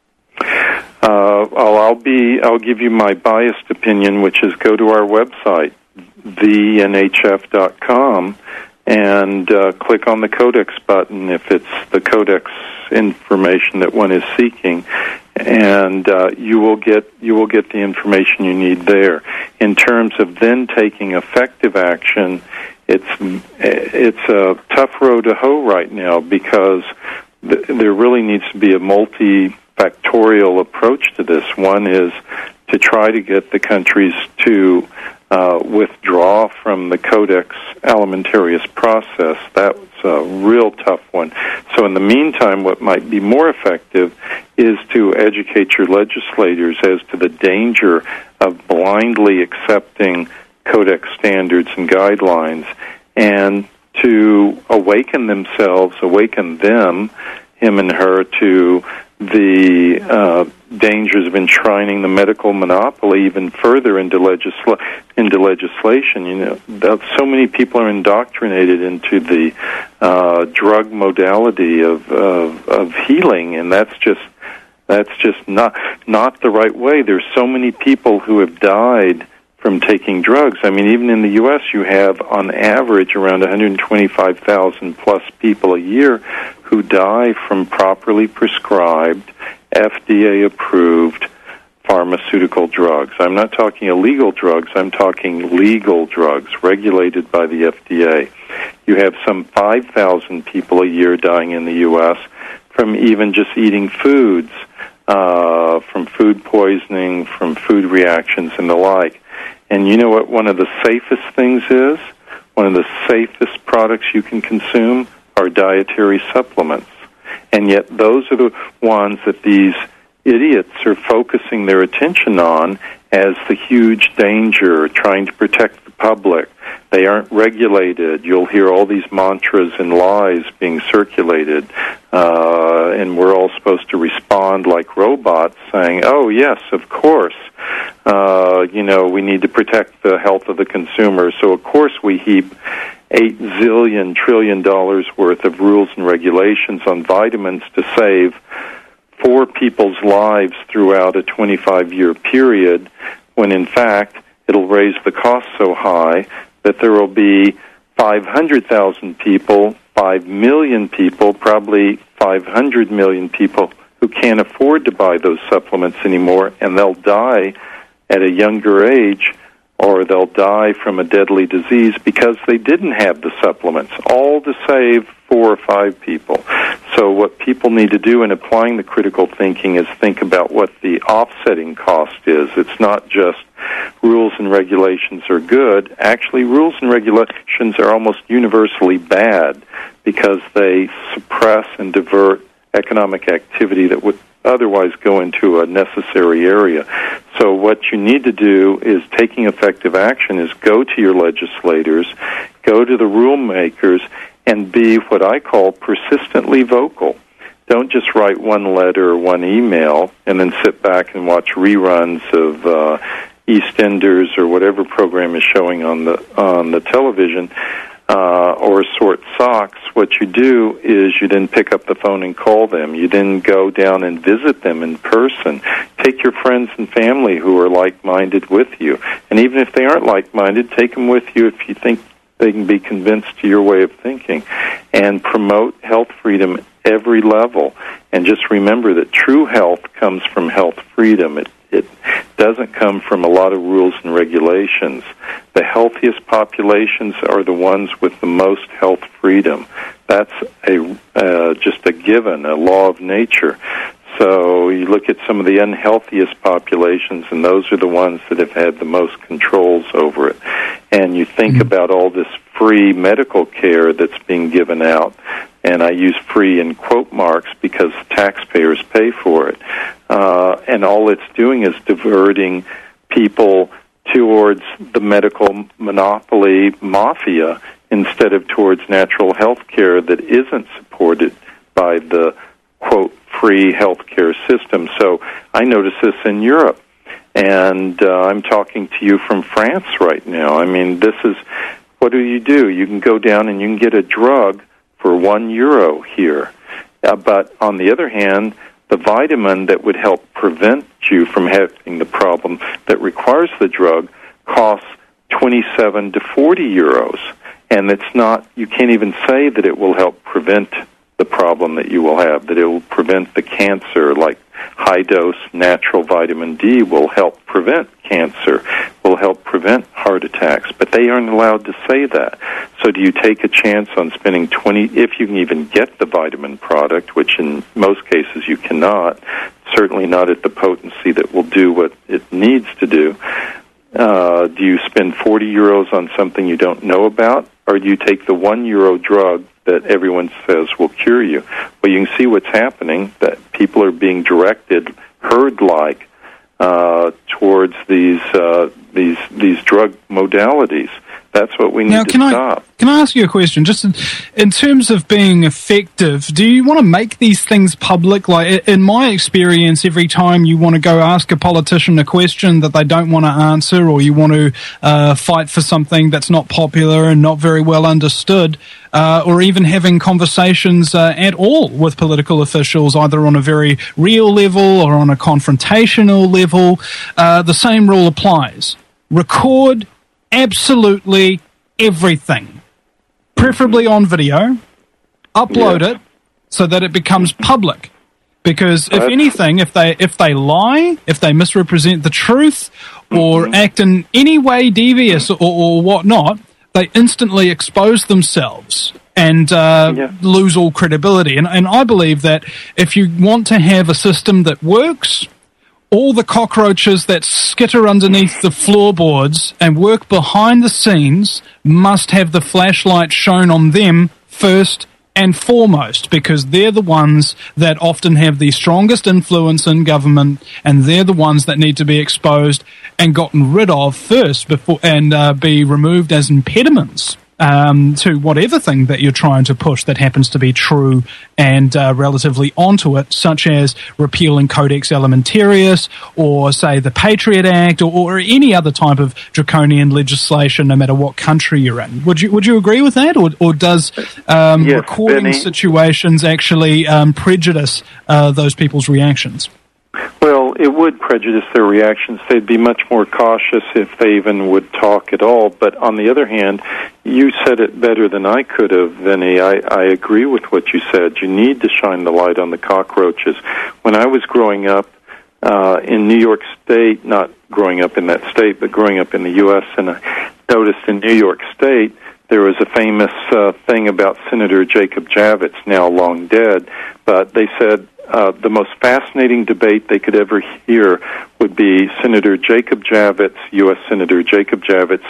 Uh, well, I'll be. I'll give you my biased opinion, which is go to our website, the N H F dot com, and uh, click on the Codex button if it's the Codex information that one is seeking, and uh, you will get you will get the information you need there. In terms of then taking effective action, it's it's a tough road to hoe right now because th- there really needs to be a multifactorial approach to this. One is to try to get the countries to uh, withdraw from the Codex Alimentarius process. That's a real tough one. So in the meantime, what might be more effective is to educate your legislators as to the danger of blindly accepting Codex standards and guidelines, and to awaken themselves, awaken them, him and her, to the uh, dangers of enshrining the medical monopoly even further into, legisla- into legislation. You know, that so many people are indoctrinated into the uh, drug modality of, of of healing, and that's just that's just not not the right way. There's so many people who have died from taking drugs. I mean, even in the U S, you have, on average, around one hundred twenty-five thousand plus people a year who die from properly prescribed, F D A-approved pharmaceutical drugs. I'm not talking illegal drugs. I'm talking legal drugs regulated by the F D A. You have some five thousand people a year dying in the U S from even just eating foods, uh, from food poisoning, from food reactions, and the like. And you know what one of the safest things is? One of the safest products you can consume are dietary supplements. And yet those are the ones that these idiots are focusing their attention on as the huge danger, trying to protect the public. They aren't regulated. You'll hear all these mantras and lies being circulated, uh, and we're all supposed to respond like robots saying, oh, yes, of course, uh, you know, we need to protect the health of the consumer, so of course we heap eight zillion trillion dollars worth of rules and regulations on vitamins to save four people's lives throughout a twenty-five year period, when in fact it'll raise the cost so high that there will be five hundred thousand people, five million people, probably five hundred million people who can't afford to buy those supplements anymore, and they'll die at a younger age, or they'll die from a deadly disease because they didn't have the supplements, all to save four or five people. So what people need to do in applying the critical thinking is think about what the offsetting cost is. It's not just rules and regulations are good. Actually, rules and regulations are almost universally bad because they suppress and divert economic activity that would otherwise go into a necessary area. So what you need to do is, taking effective action, is go to your legislators, go to the rule makers, and be what I call persistently vocal. Don't just write one letter or one email and then sit back and watch reruns of uh, EastEnders or whatever program is showing on the on the television, uh, or sort socks. What you do is you then pick up the phone and call them. You then go down and visit them in person. Take your friends and family who are like-minded with you. And even if they aren't like-minded, take them with you if you think they can be convinced to your way of thinking. And promote health freedom at every level. And just remember that true health comes from health freedom. It It doesn't come from a lot of rules and regulations. The healthiest populations are the ones with the most health freedom. That's a uh, just a given, a law of nature. So you look at some of the unhealthiest populations, and those are the ones that have had the most controls over it. And you think mm-hmm. about all this free medical care that's being given out, and I use free in quote marks because taxpayers pay for it. Uh, and all it's doing is diverting people towards the medical monopoly mafia instead of towards natural health care that isn't supported by the, quote, free health care system. So I notice this in Europe. And uh, I'm talking to you from France right now. I mean, this is, what do you do? You can go down and you can get a drug for one euro here. Uh, but on the other hand, the vitamin that would help prevent you from having the problem that requires the drug costs twenty-seven to forty euros. And it's not, you can't even say that it will help prevent the problem that you will have, that it will prevent the cancer, like high-dose natural vitamin D will help prevent cancer, will help prevent heart attacks, but they aren't allowed to say that. So do you take a chance on spending twenty, if you can even get the vitamin product, which in most cases you cannot, certainly not at the potency that will do what it needs to do, uh, do you spend forty euros on something you don't know about, or do you take the one euro drug that everyone says will cure you? Well, you can see what's happening, that people are being directed herd-like uh, towards these uh, these these drug modalities. That's what we need now, to can stop. I, can I ask you a question? Just in, in terms of being effective, do you want to make these things public? Like, in my experience, every time you want to go ask a politician a question that they don't want to answer, or you want to uh, fight for something that's not popular and not very well understood, uh, or even having conversations uh, at all with political officials, either on a very real level or on a confrontational level, uh, the same rule applies. Record absolutely everything, preferably on video, upload yes. it so that it becomes public. Because if That's anything, if they if they lie, if they misrepresent the truth, or mm-hmm. act in any way devious or, or whatnot, they instantly expose themselves and uh, yeah. lose all credibility. And, and I believe that if you want to have a system that works, all the cockroaches that skitter underneath the floorboards and work behind the scenes must have the flashlight shown on them first and foremost, because they're the ones that often have the strongest influence in government, and they're the ones that need to be exposed and gotten rid of first before and uh, be removed as impediments Um, to whatever thing that you're trying to push that happens to be true and uh, relatively onto it, such as repealing Codex Alimentarius, or, say, the Patriot Act, or, or any other type of draconian legislation, no matter what country you're in. Would you would you agree with that, or, or does um, yes, recording Benny. situations actually um, prejudice uh, those people's reactions? Well, it would prejudice their reactions. They'd be much more cautious if they even would talk at all. But on the other hand, you said it better than I could have, Vinny. I, I agree with what you said. You need to shine the light on the cockroaches. When I was growing up uh, in New York State, not growing up in that state, but growing up in the U S, and I noticed in New York State, there was a famous uh, thing about Senator Jacob Javits, now long dead, but they said uh, the most fascinating debate they could ever hear would be Senator Jacob Javits, U S Senator Jacob Javits,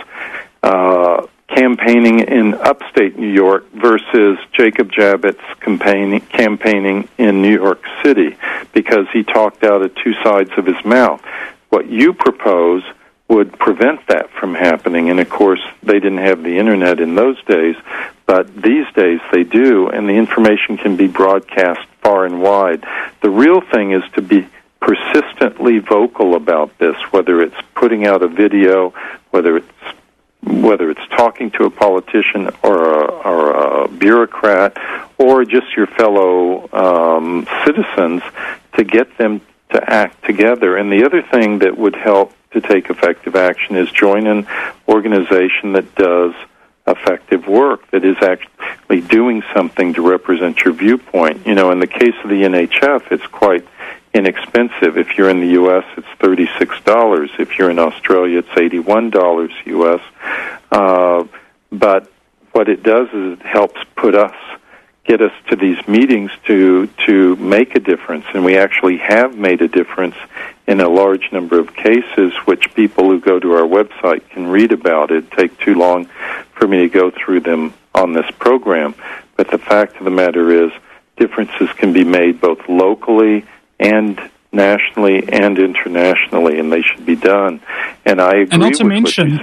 uh, campaigning in upstate New York versus Jacob Javits campaigning, campaigning in New York City, because he talked out of two sides of his mouth. What you propose would prevent that from happening. And, of course, they didn't have the Internet in those days, but these days they do, and the information can be broadcast far and wide. The real thing is to be persistently vocal about this, whether it's putting out a video, whether it's whether it's talking to a politician or a, or a bureaucrat, or just your fellow um, citizens, to get them to act together. And the other thing that would help to take effective action is join an organization that does effective work, that is actually doing something to represent your viewpoint. You know, in the case of the N H F, it's quite inexpensive. If you're in the U S, it's thirty-six dollars. If you're in Australia, it's eighty-one dollars U S. Uh, but what it does is it helps put us, get us to these meetings to to make a difference. And we actually have made a difference in a large number of cases, which people who go to our website can read about. It'd take too long for me to go through them on this program. But the fact of the matter is, differences can be made both locally and nationally and internationally, and they should be done. And I agree and not to with mention, what you said.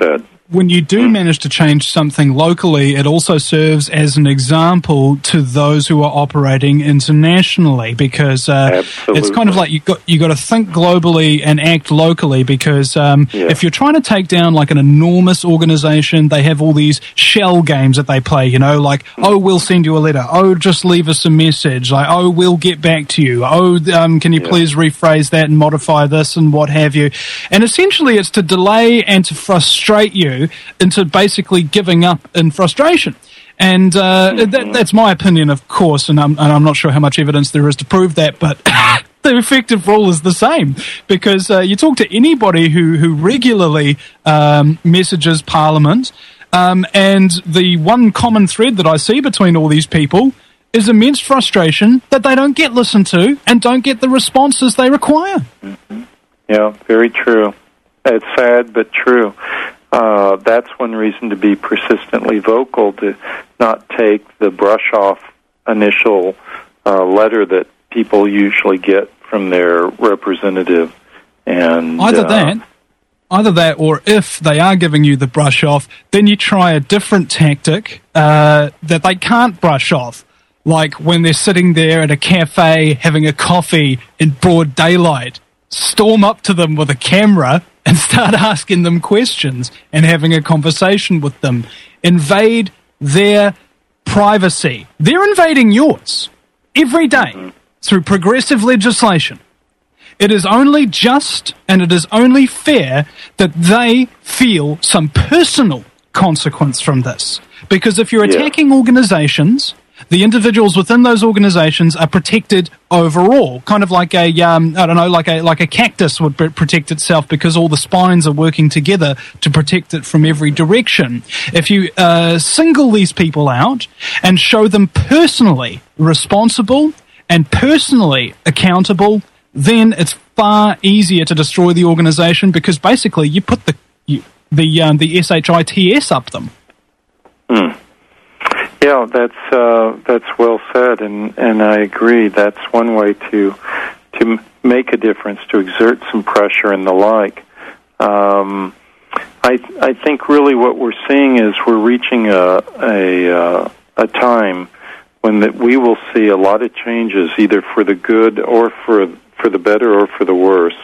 when you do manage to change something locally, it also serves as an example to those who are operating internationally, because uh, it's kind of like you got you got to think globally and act locally. Because um, Yeah. if you're trying to take down like an enormous organization, they have all these shell games that they play. You know, like oh, we'll send you a letter. Oh, just leave us a message. Like oh, we'll get back to you. Oh, um, can you please rephrase that and modify this and what have you? And essentially, it's to delay and to frustrate you into basically giving up in frustration. And uh, Mm-hmm. that, that's my opinion, of course, and I'm, and I'm not sure how much evidence there is to prove that, but the effective rule is the same. Because uh, you talk to anybody who, who regularly um, messages Parliament, um, and the one common thread that I see between all these people is immense frustration that they don't get listened to and don't get the responses they require. Mm-hmm. Yeah, very true. It's sad, but true. Uh, that's one reason to be persistently vocal, to not take the brush-off initial uh, letter that people usually get from their representative. And Either uh, that, either that, or if they are giving you the brush off, then you try a different tactic uh, that they can't brush off. Like when they're sitting there at a cafe having a coffee in broad daylight, storm up to them with a camera and start asking them questions and having a conversation with them. Invade their privacy. They're invading yours every day through progressive legislation. It is only just and it is only fair that they feel some personal consequence from this. Because if you're attacking organizations, the individuals within those organizations are protected overall, kind of like a, um, I don't know, like a like a cactus would pr- protect itself because all the spines are working together to protect it from every direction. If you uh, single these people out and show them personally responsible and personally accountable, then it's far easier to destroy the organization, because basically you put the you, the um, the SHITS up them. Mm. Yeah, that's uh, that's well said, and, and I agree. That's one way to to m- make a difference, to exert some pressure and the like. Um, I I think really what we're seeing is we're reaching a a, uh, a time when that we will see a lot of changes, either for the good or for for the better or for the worse.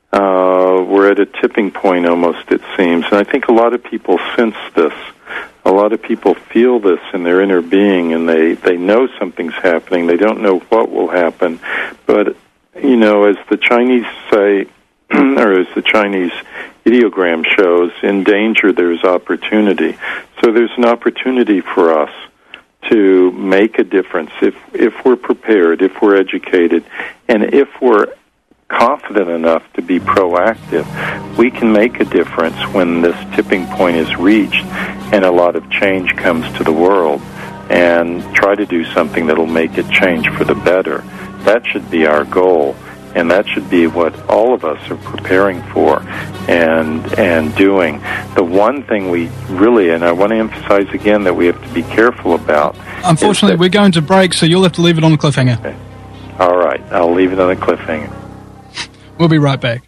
Uh, we're at a tipping point almost, it seems, and I think a lot of people sense this. A lot of people feel this in their inner being, and they, they know something's happening. They don't know what will happen. But, you know, as the Chinese say, or as the Chinese ideogram shows, in danger there's opportunity. So there's an opportunity for us to make a difference if if we're prepared, if we're educated, and if we're confident enough to be proactive. We can make a difference when this tipping point is reached and a lot of change comes to the world, and try to do something that'll make it change for the better. That should be our goal, and that should be what all of us are preparing for and and doing. The one thing we really, and I want to emphasize again that we have to be careful about. Unfortunately, we're going to break, so you'll have to leave it on a cliffhanger. Okay. All right, I'll leave it on a cliffhanger. We'll be right back.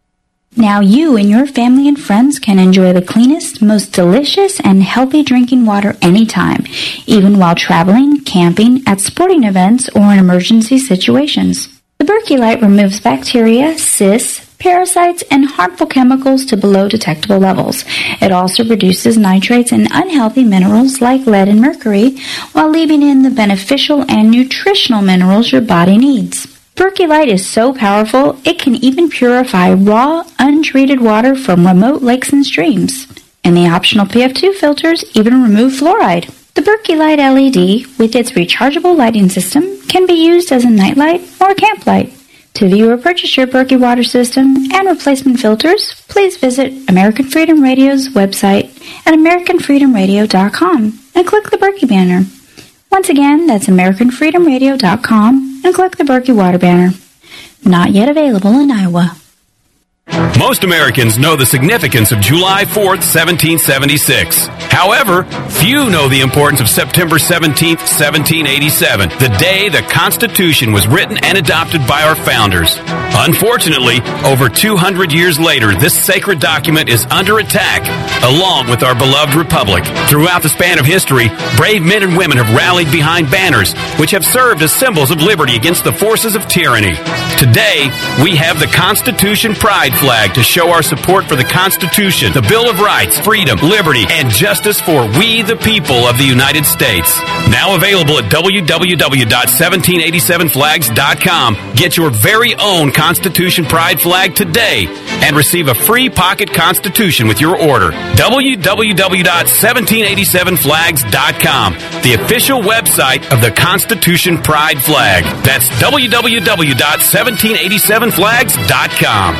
Now you and your family and friends can enjoy the cleanest, most delicious, and healthy drinking water anytime, even while traveling, camping, at sporting events, or in emergency situations. The Berkey Light removes bacteria, cysts, parasites, and harmful chemicals to below detectable levels. It also reduces nitrates and unhealthy minerals like lead and mercury, while leaving in the beneficial and nutritional minerals your body needs. Berkey Light is so powerful, it can even purify raw, untreated water from remote lakes and streams. And the optional P F two filters even remove fluoride. The Berkey Light L E D, with its rechargeable lighting system, can be used as a nightlight or camp light. To view or purchase your Berkey water system and replacement filters, please visit American Freedom Radio's website at american freedom radio dot com and click the Berkey banner. Once again, that's american freedom radio dot com and click the Berkey water banner. Not yet available in Iowa. Most Americans know the significance of July fourth, seventeen seventy-six. However, few know the importance of September seventeenth, seventeen eighty-seven, the day the Constitution was written and adopted by our founders. Unfortunately, over two hundred years later, this sacred document is under attack, along with our beloved republic. Throughout the span of history, brave men and women have rallied behind banners, which have served as symbols of liberty against the forces of tyranny. Today, we have the Constitution Pride flag to show our support for the Constitution, the Bill of Rights, freedom, liberty, and justice for we the people of the United States. Now available at w w w dot seventeen eighty-seven flags dot com. Get your very own Constitution Pride flag today and receive a free pocket Constitution with your order. w w w dot seventeen eighty-seven flags dot com, the official website of the Constitution Pride flag. That's w w w dot seventeen eighty-seven flags dot com.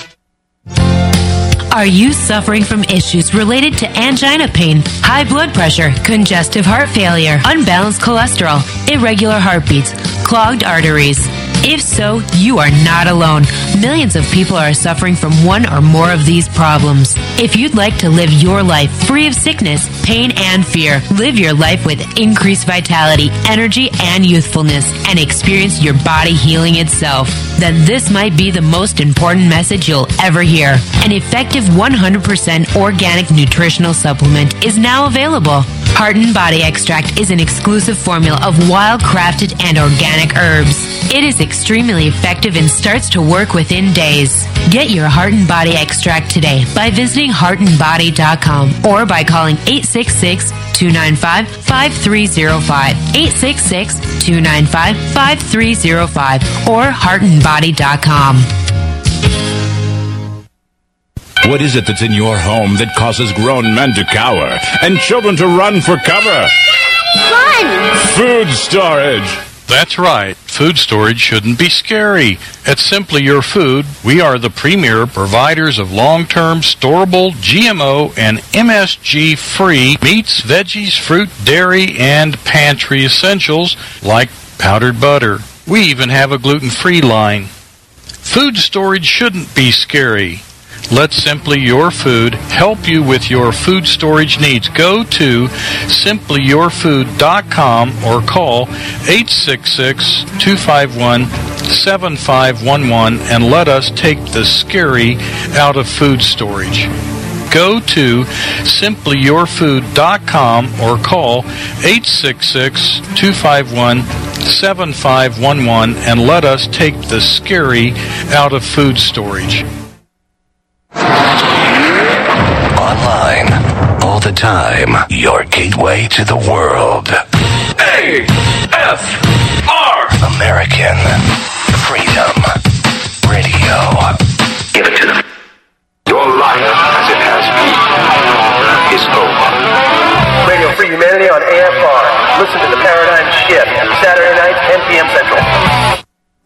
Are you suffering from issues related to angina pain, high blood pressure, congestive heart failure, unbalanced cholesterol, irregular heartbeats, clogged arteries? If so, you are not alone. Millions of people are suffering from one or more of these problems. If you'd like to live your life free of sickness, pain, and fear, live your life with increased vitality, energy, and youthfulness, and experience your body healing itself, then this might be the most important message you'll ever hear. An effective one hundred percent organic nutritional supplement is now available. Heart and Body Extract is an exclusive formula of wild-crafted and organic herbs. It is extremely effective and starts to work within days. Get your Heart and Body Extract today by visiting heart and body dot com or by calling eight six six, two nine five, five three zero five, eight six six, two nine five, five three zero five, or heart and body dot com. What is it that's in your home that causes grown men to cower and children to run for cover? Fun! Food storage. That's right. Food storage shouldn't be scary. At Simply Your Food, we are the premier providers of long-term, storable, G M O, and M S G-free meats, veggies, fruit, dairy, and pantry essentials like powdered butter. We even have a gluten-free line. Food storage shouldn't be scary. Let Simply Your Food help you with your food storage needs. Go to simply your food dot com or call eight six six, two five one, seven five one one and let us take the scary out of food storage. Go to simply your food dot com or call eight six six, two five one, seven five one one and let us take the scary out of food storage. Online, all the time, your gateway to the world. A F R American Freedom Radio. Give it to them. Your life, as it has been, is over. Radio Free Humanity on A F R. Listen to The Paradigm Shift, Saturday nights, ten p.m. Central.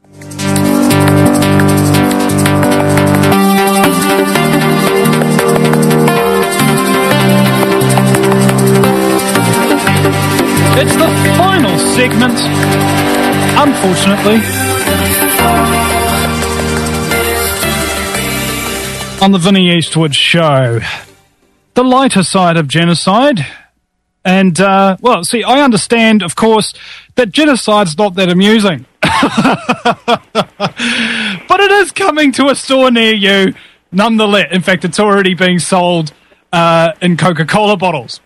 It's the final segment, unfortunately, on the Vinnie Eastwood Show. The lighter side of genocide. And, uh, well, see, I understand, of course, that genocide's not that amusing. But it is coming to a store near you, nonetheless. In fact, it's already being sold uh, in Coca-Cola bottles.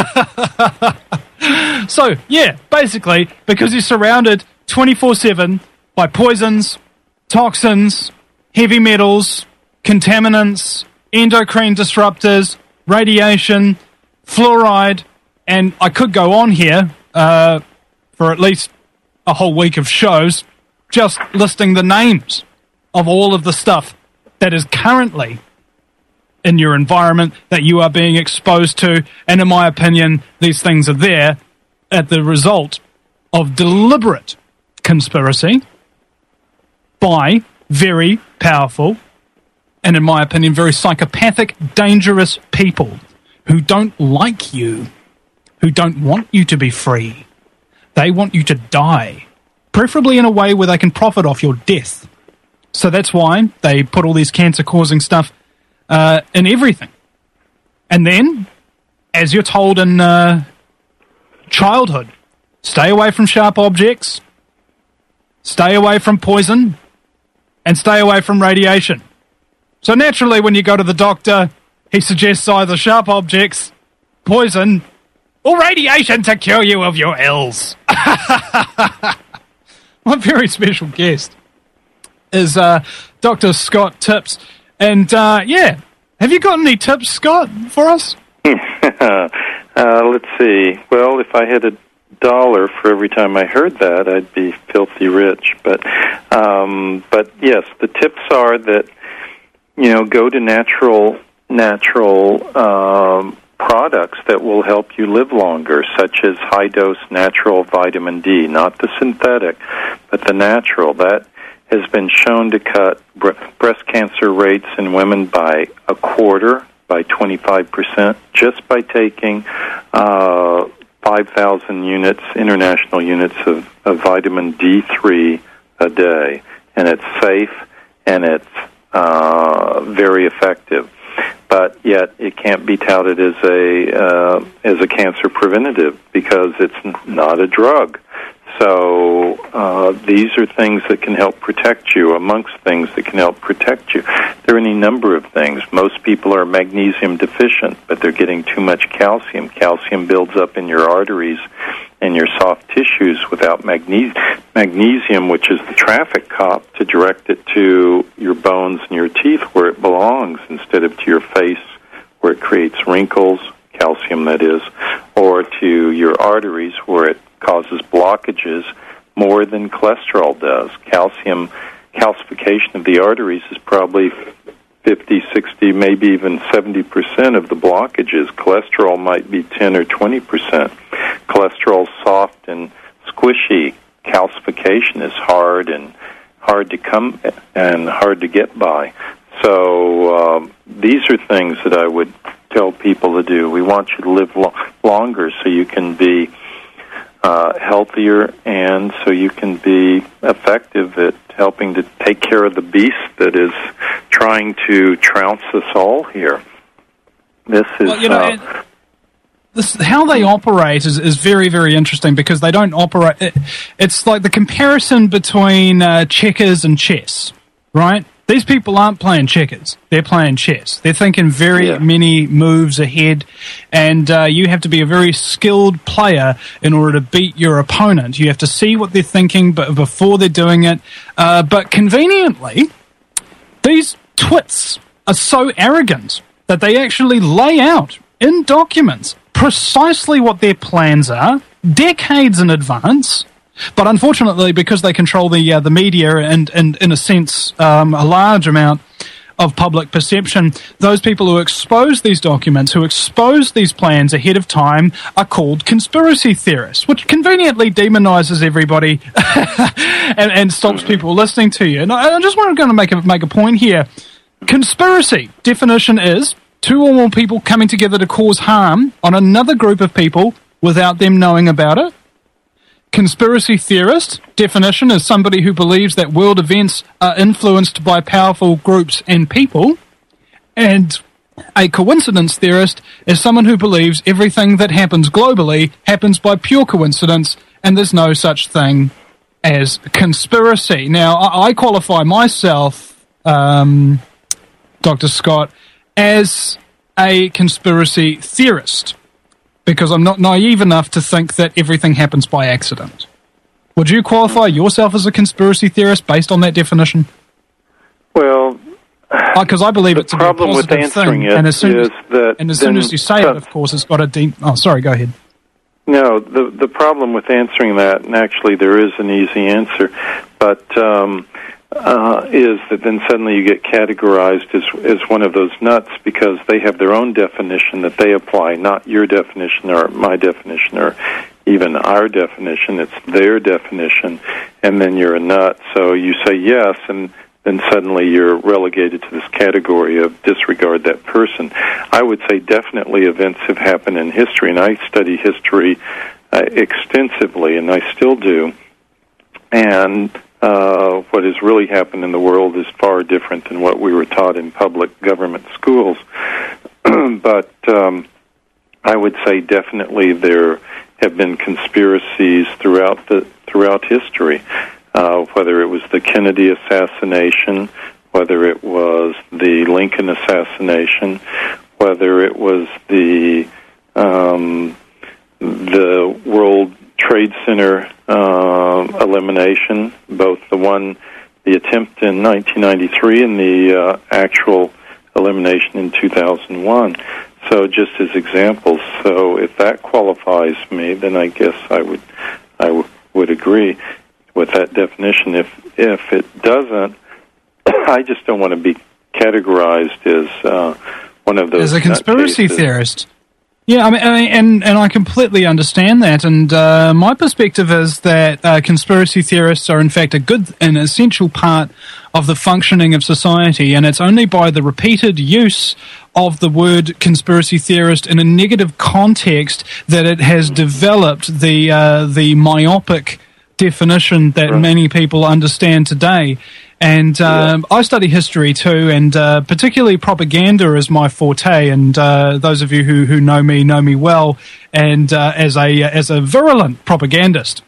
So, yeah, basically, because you're surrounded twenty-four seven by poisons, toxins, heavy metals, contaminants, endocrine disruptors, radiation, fluoride, and I could go on here uh, for at least a whole week of shows just listing the names of all of the stuff that is currently in your environment that you are being exposed to, and in my opinion, these things are there at the result of deliberate conspiracy by very powerful and, in my opinion, very psychopathic, dangerous people who don't like you, who don't want you to be free. They want you to die, preferably in a way where they can profit off your death. So that's why they put all these cancer-causing stuff uh, in everything. And then, as you're told in uh, childhood, stay away from sharp objects, stay away from poison, and stay away from radiation. So naturally, when you go to the doctor, he suggests either sharp objects, poison, or radiation to cure you of your ills. My very special guest is uh, Doctor Scott Tips. And, uh, yeah, have you got any tips, Scott, for us? uh, let's see. Well, if I had a dollar for every time I heard that, I'd be filthy rich. But, um, but yes, the tips are that, you know, go to natural, natural um, products that will help you live longer, such as high-dose natural vitamin D, not the synthetic, but the natural. That has been shown to cut bre- breast cancer rates in women by a quarter, by twenty-five percent, just by taking uh, five thousand units, international units of, of vitamin D three a day. And it's safe, and it's uh, very effective. But yet it can't be touted as a uh, as a cancer preventative because it's not a drug. So uh, these are things that can help protect you. Amongst things that can help protect you, there are any number of things. Most people are magnesium deficient, but they're getting too much calcium. Calcium builds up in your arteries and your soft tissues without magne- magnesium, which is the traffic cop, to direct it to your bones and your teeth where it belongs instead of to your face where it creates wrinkles, calcium that is, or to your arteries where it causes blockages more than cholesterol does. Calcium calcification of the arteries is probably fifty, sixty, maybe even seventy percent of the blockages. Cholesterol might be ten or twenty percent. Cholesterol's soft and squishy. Calcification is hard and hard to come and hard to get by. So um, these are things that I would tell people to do. We want you to live lo- longer so you can be uh, healthier and so you can be effective at helping to take care of the beast that is trying to trounce us all here. This is... Well, you know, uh, This, how they operate is, is very, very interesting because they don't operate... It, it's like the comparison between uh, checkers and chess, right? These people aren't playing checkers. They're playing chess. They're thinking very yeah. many moves ahead, and uh, you have to be a very skilled player in order to beat your opponent. You have to see what they're thinking but before they're doing it. Uh, but conveniently, these twits are so arrogant that they actually lay out in documents precisely what their plans are, decades in advance. But unfortunately, because they control the uh, the media and, and, in a sense, um, a large amount of public perception, those people who expose these documents, who expose these plans ahead of time, are called conspiracy theorists, which conveniently demonizes everybody and, and stops people listening to you. And I, I just want to make a, make a point here. Conspiracy definition is two or more people coming together to cause harm on another group of people without them knowing about it. Conspiracy theorist definition is somebody who believes that world events are influenced by powerful groups and people. And a coincidence theorist is someone who believes everything that happens globally happens by pure coincidence and there's no such thing as conspiracy. Now, I, I qualify myself, um, Doctor Scott, as a conspiracy theorist, because I'm not naive enough to think that everything happens by accident. Would you qualify yourself as a conspiracy theorist based on that definition? Well, because uh, I believe it's a problem with answering thing, it and as soon is as, that and as soon as you say uh, it, of course, it's got a deep. Oh, sorry, go ahead. No, the the problem with answering that, and actually there is an easy answer, but um, uh, is that then suddenly you get categorized as as one of those nuts because they have their own definition that they apply, not your definition or my definition or even our definition. It's their definition, and then you're a nut. So you say yes, and then suddenly you're relegated to this category of disregard that person. I would say definitely events have happened in history, and I study history uh, extensively, and I still do. And uh, what has really happened in the world is far different than what we were taught in public government schools. But um, I would say definitely there have been conspiracies throughout the throughout history, uh, whether it was the Kennedy assassination, whether it was the Lincoln assassination, whether it was the um, the World Trade Center uh, elimination, both the one, the attempt in nineteen ninety-three and the uh, actual elimination in two thousand one. So just as examples. So if that qualifies me, then I guess I would I w- would agree with that definition. If if it doesn't, I just don't want to be categorized as uh, one of those as a conspiracy nutcases. theorist. Yeah, I mean, and and I completely understand that. And uh, my perspective is that uh, conspiracy theorists are, in fact, a good and essential part of the functioning of society. And it's only by the repeated use of the word conspiracy theorist in a negative context that it has developed the uh, the myopic definition that right. many people understand today. And um, yeah. I study history too, and uh, particularly propaganda is my forte. And uh, those of you who, who know me know me well, and uh, as a as a virulent propagandist.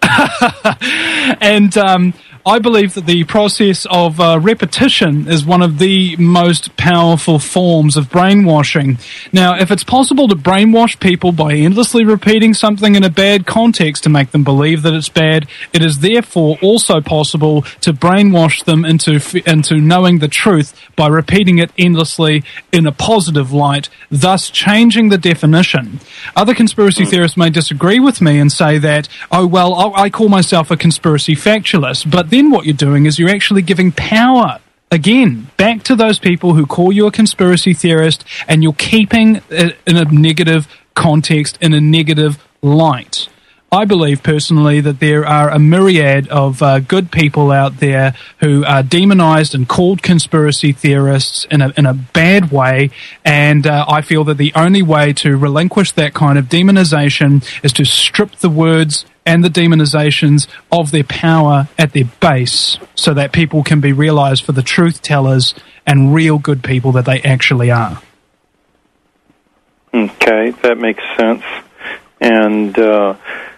and um, I believe that the process of uh, repetition is one of the most powerful forms of brainwashing. Now, if it's possible to brainwash people by endlessly repeating something in a bad context to make them believe that it's bad, it is therefore also possible to brainwash them into into knowing the truth by repeating it endlessly in a positive light, thus changing the definition. Other conspiracy theorists may disagree with me and say that, oh, well, I call myself a conspiracy factualist, but then what you're doing is you're actually giving power, again, back to those people who call you a conspiracy theorist, and you're keeping it in a negative context, in a negative light. I believe personally that there are a myriad of uh, good people out there who are demonized and called conspiracy theorists in a in a bad way, and uh, I feel that the only way to relinquish that kind of demonization is to strip the words and the demonizations of their power at their base, so that people can be realized for the truth tellers and real good people that they actually are. Okay, that makes sense. And uh,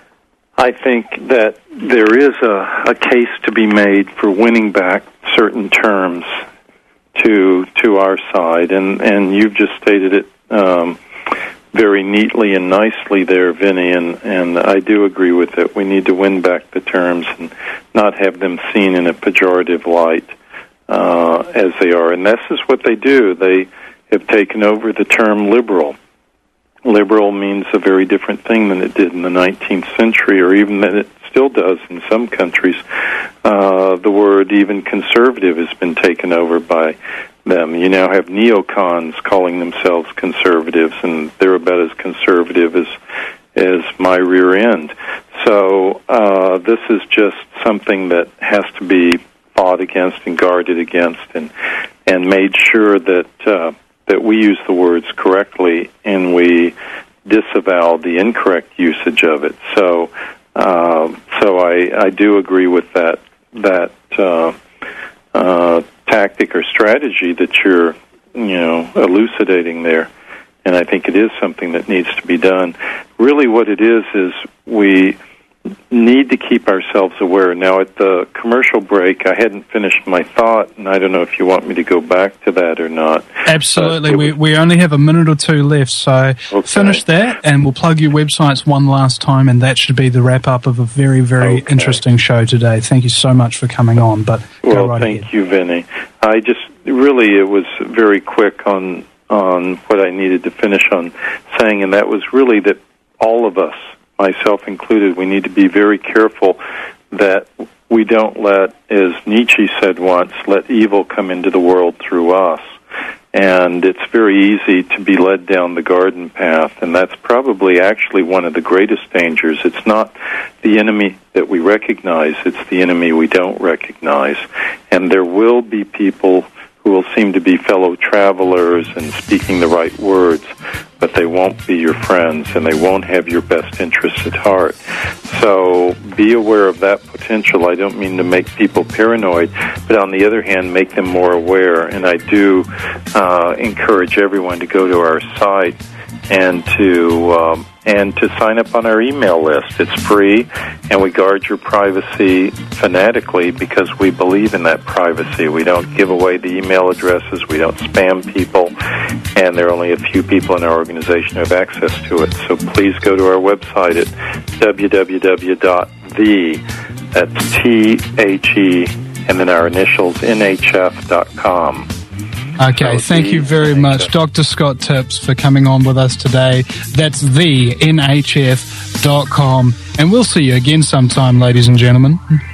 I think that there is a, a case to be made for winning back certain terms to to our side, and, and you've just stated it um, very neatly and nicely there, Vinny, and, and I do agree with it. We need to win back the terms and not have them seen in a pejorative light uh, as they are. And this is what they do. They have taken over the term liberal. Liberal means a very different thing than it did in the nineteenth century, or even than it still does in some countries. Uh, the word even conservative has been taken over by them. You now have neocons calling themselves conservatives, and they're about as conservative as as my rear end. So uh, this is just something that has to be fought against and guarded against, and and made sure that uh, that we use the words correctly and we disavow the incorrect usage of it. So uh, so I, I do agree with that that uh, uh, tactic or strategy that you're you know elucidating there, and I think it is something that needs to be done. Really what it is is we need to keep ourselves aware. Now, at the commercial break, I hadn't finished my thought, and I don't know if you want me to go back to that or not. Absolutely. We, we only have a minute or two left, so okay. Finish that, and we'll plug your websites one last time, and that should be the wrap-up of a very, very okay. interesting show today. Thank you so much for coming on. But Well, right thank ahead. you, Vinny. I just, really, it was very quick on on what I needed to finish on saying, and that was really that all of us, myself included, we need to be very careful that we don't let, as Nietzsche said once, let evil come into the world through us. And it's very easy to be led down the garden path, and that's probably actually one of the greatest dangers. It's not the enemy that we recognize, it's the enemy we don't recognize. And there will be people who will seem to be fellow travelers and speaking the right words, but they won't be your friends, and they won't have your best interests at heart. So be aware of that potential. I don't mean to make people paranoid, but on the other hand, make them more aware. And I do uh, encourage everyone to go to our site and to um, and to sign up on our email list. It's free, and we guard your privacy fanatically because we believe in that privacy. We don't give away the email addresses. We don't spam people, and there are only a few people in our organization who have access to it. So please go to our website at w w w dot the, that's T H E, and then our initials, N H F dot com. Okay, thank you very much, Doctor Scott Tipps, for coming on with us today. That's the N H F dot com. And we'll see you again sometime, ladies and gentlemen.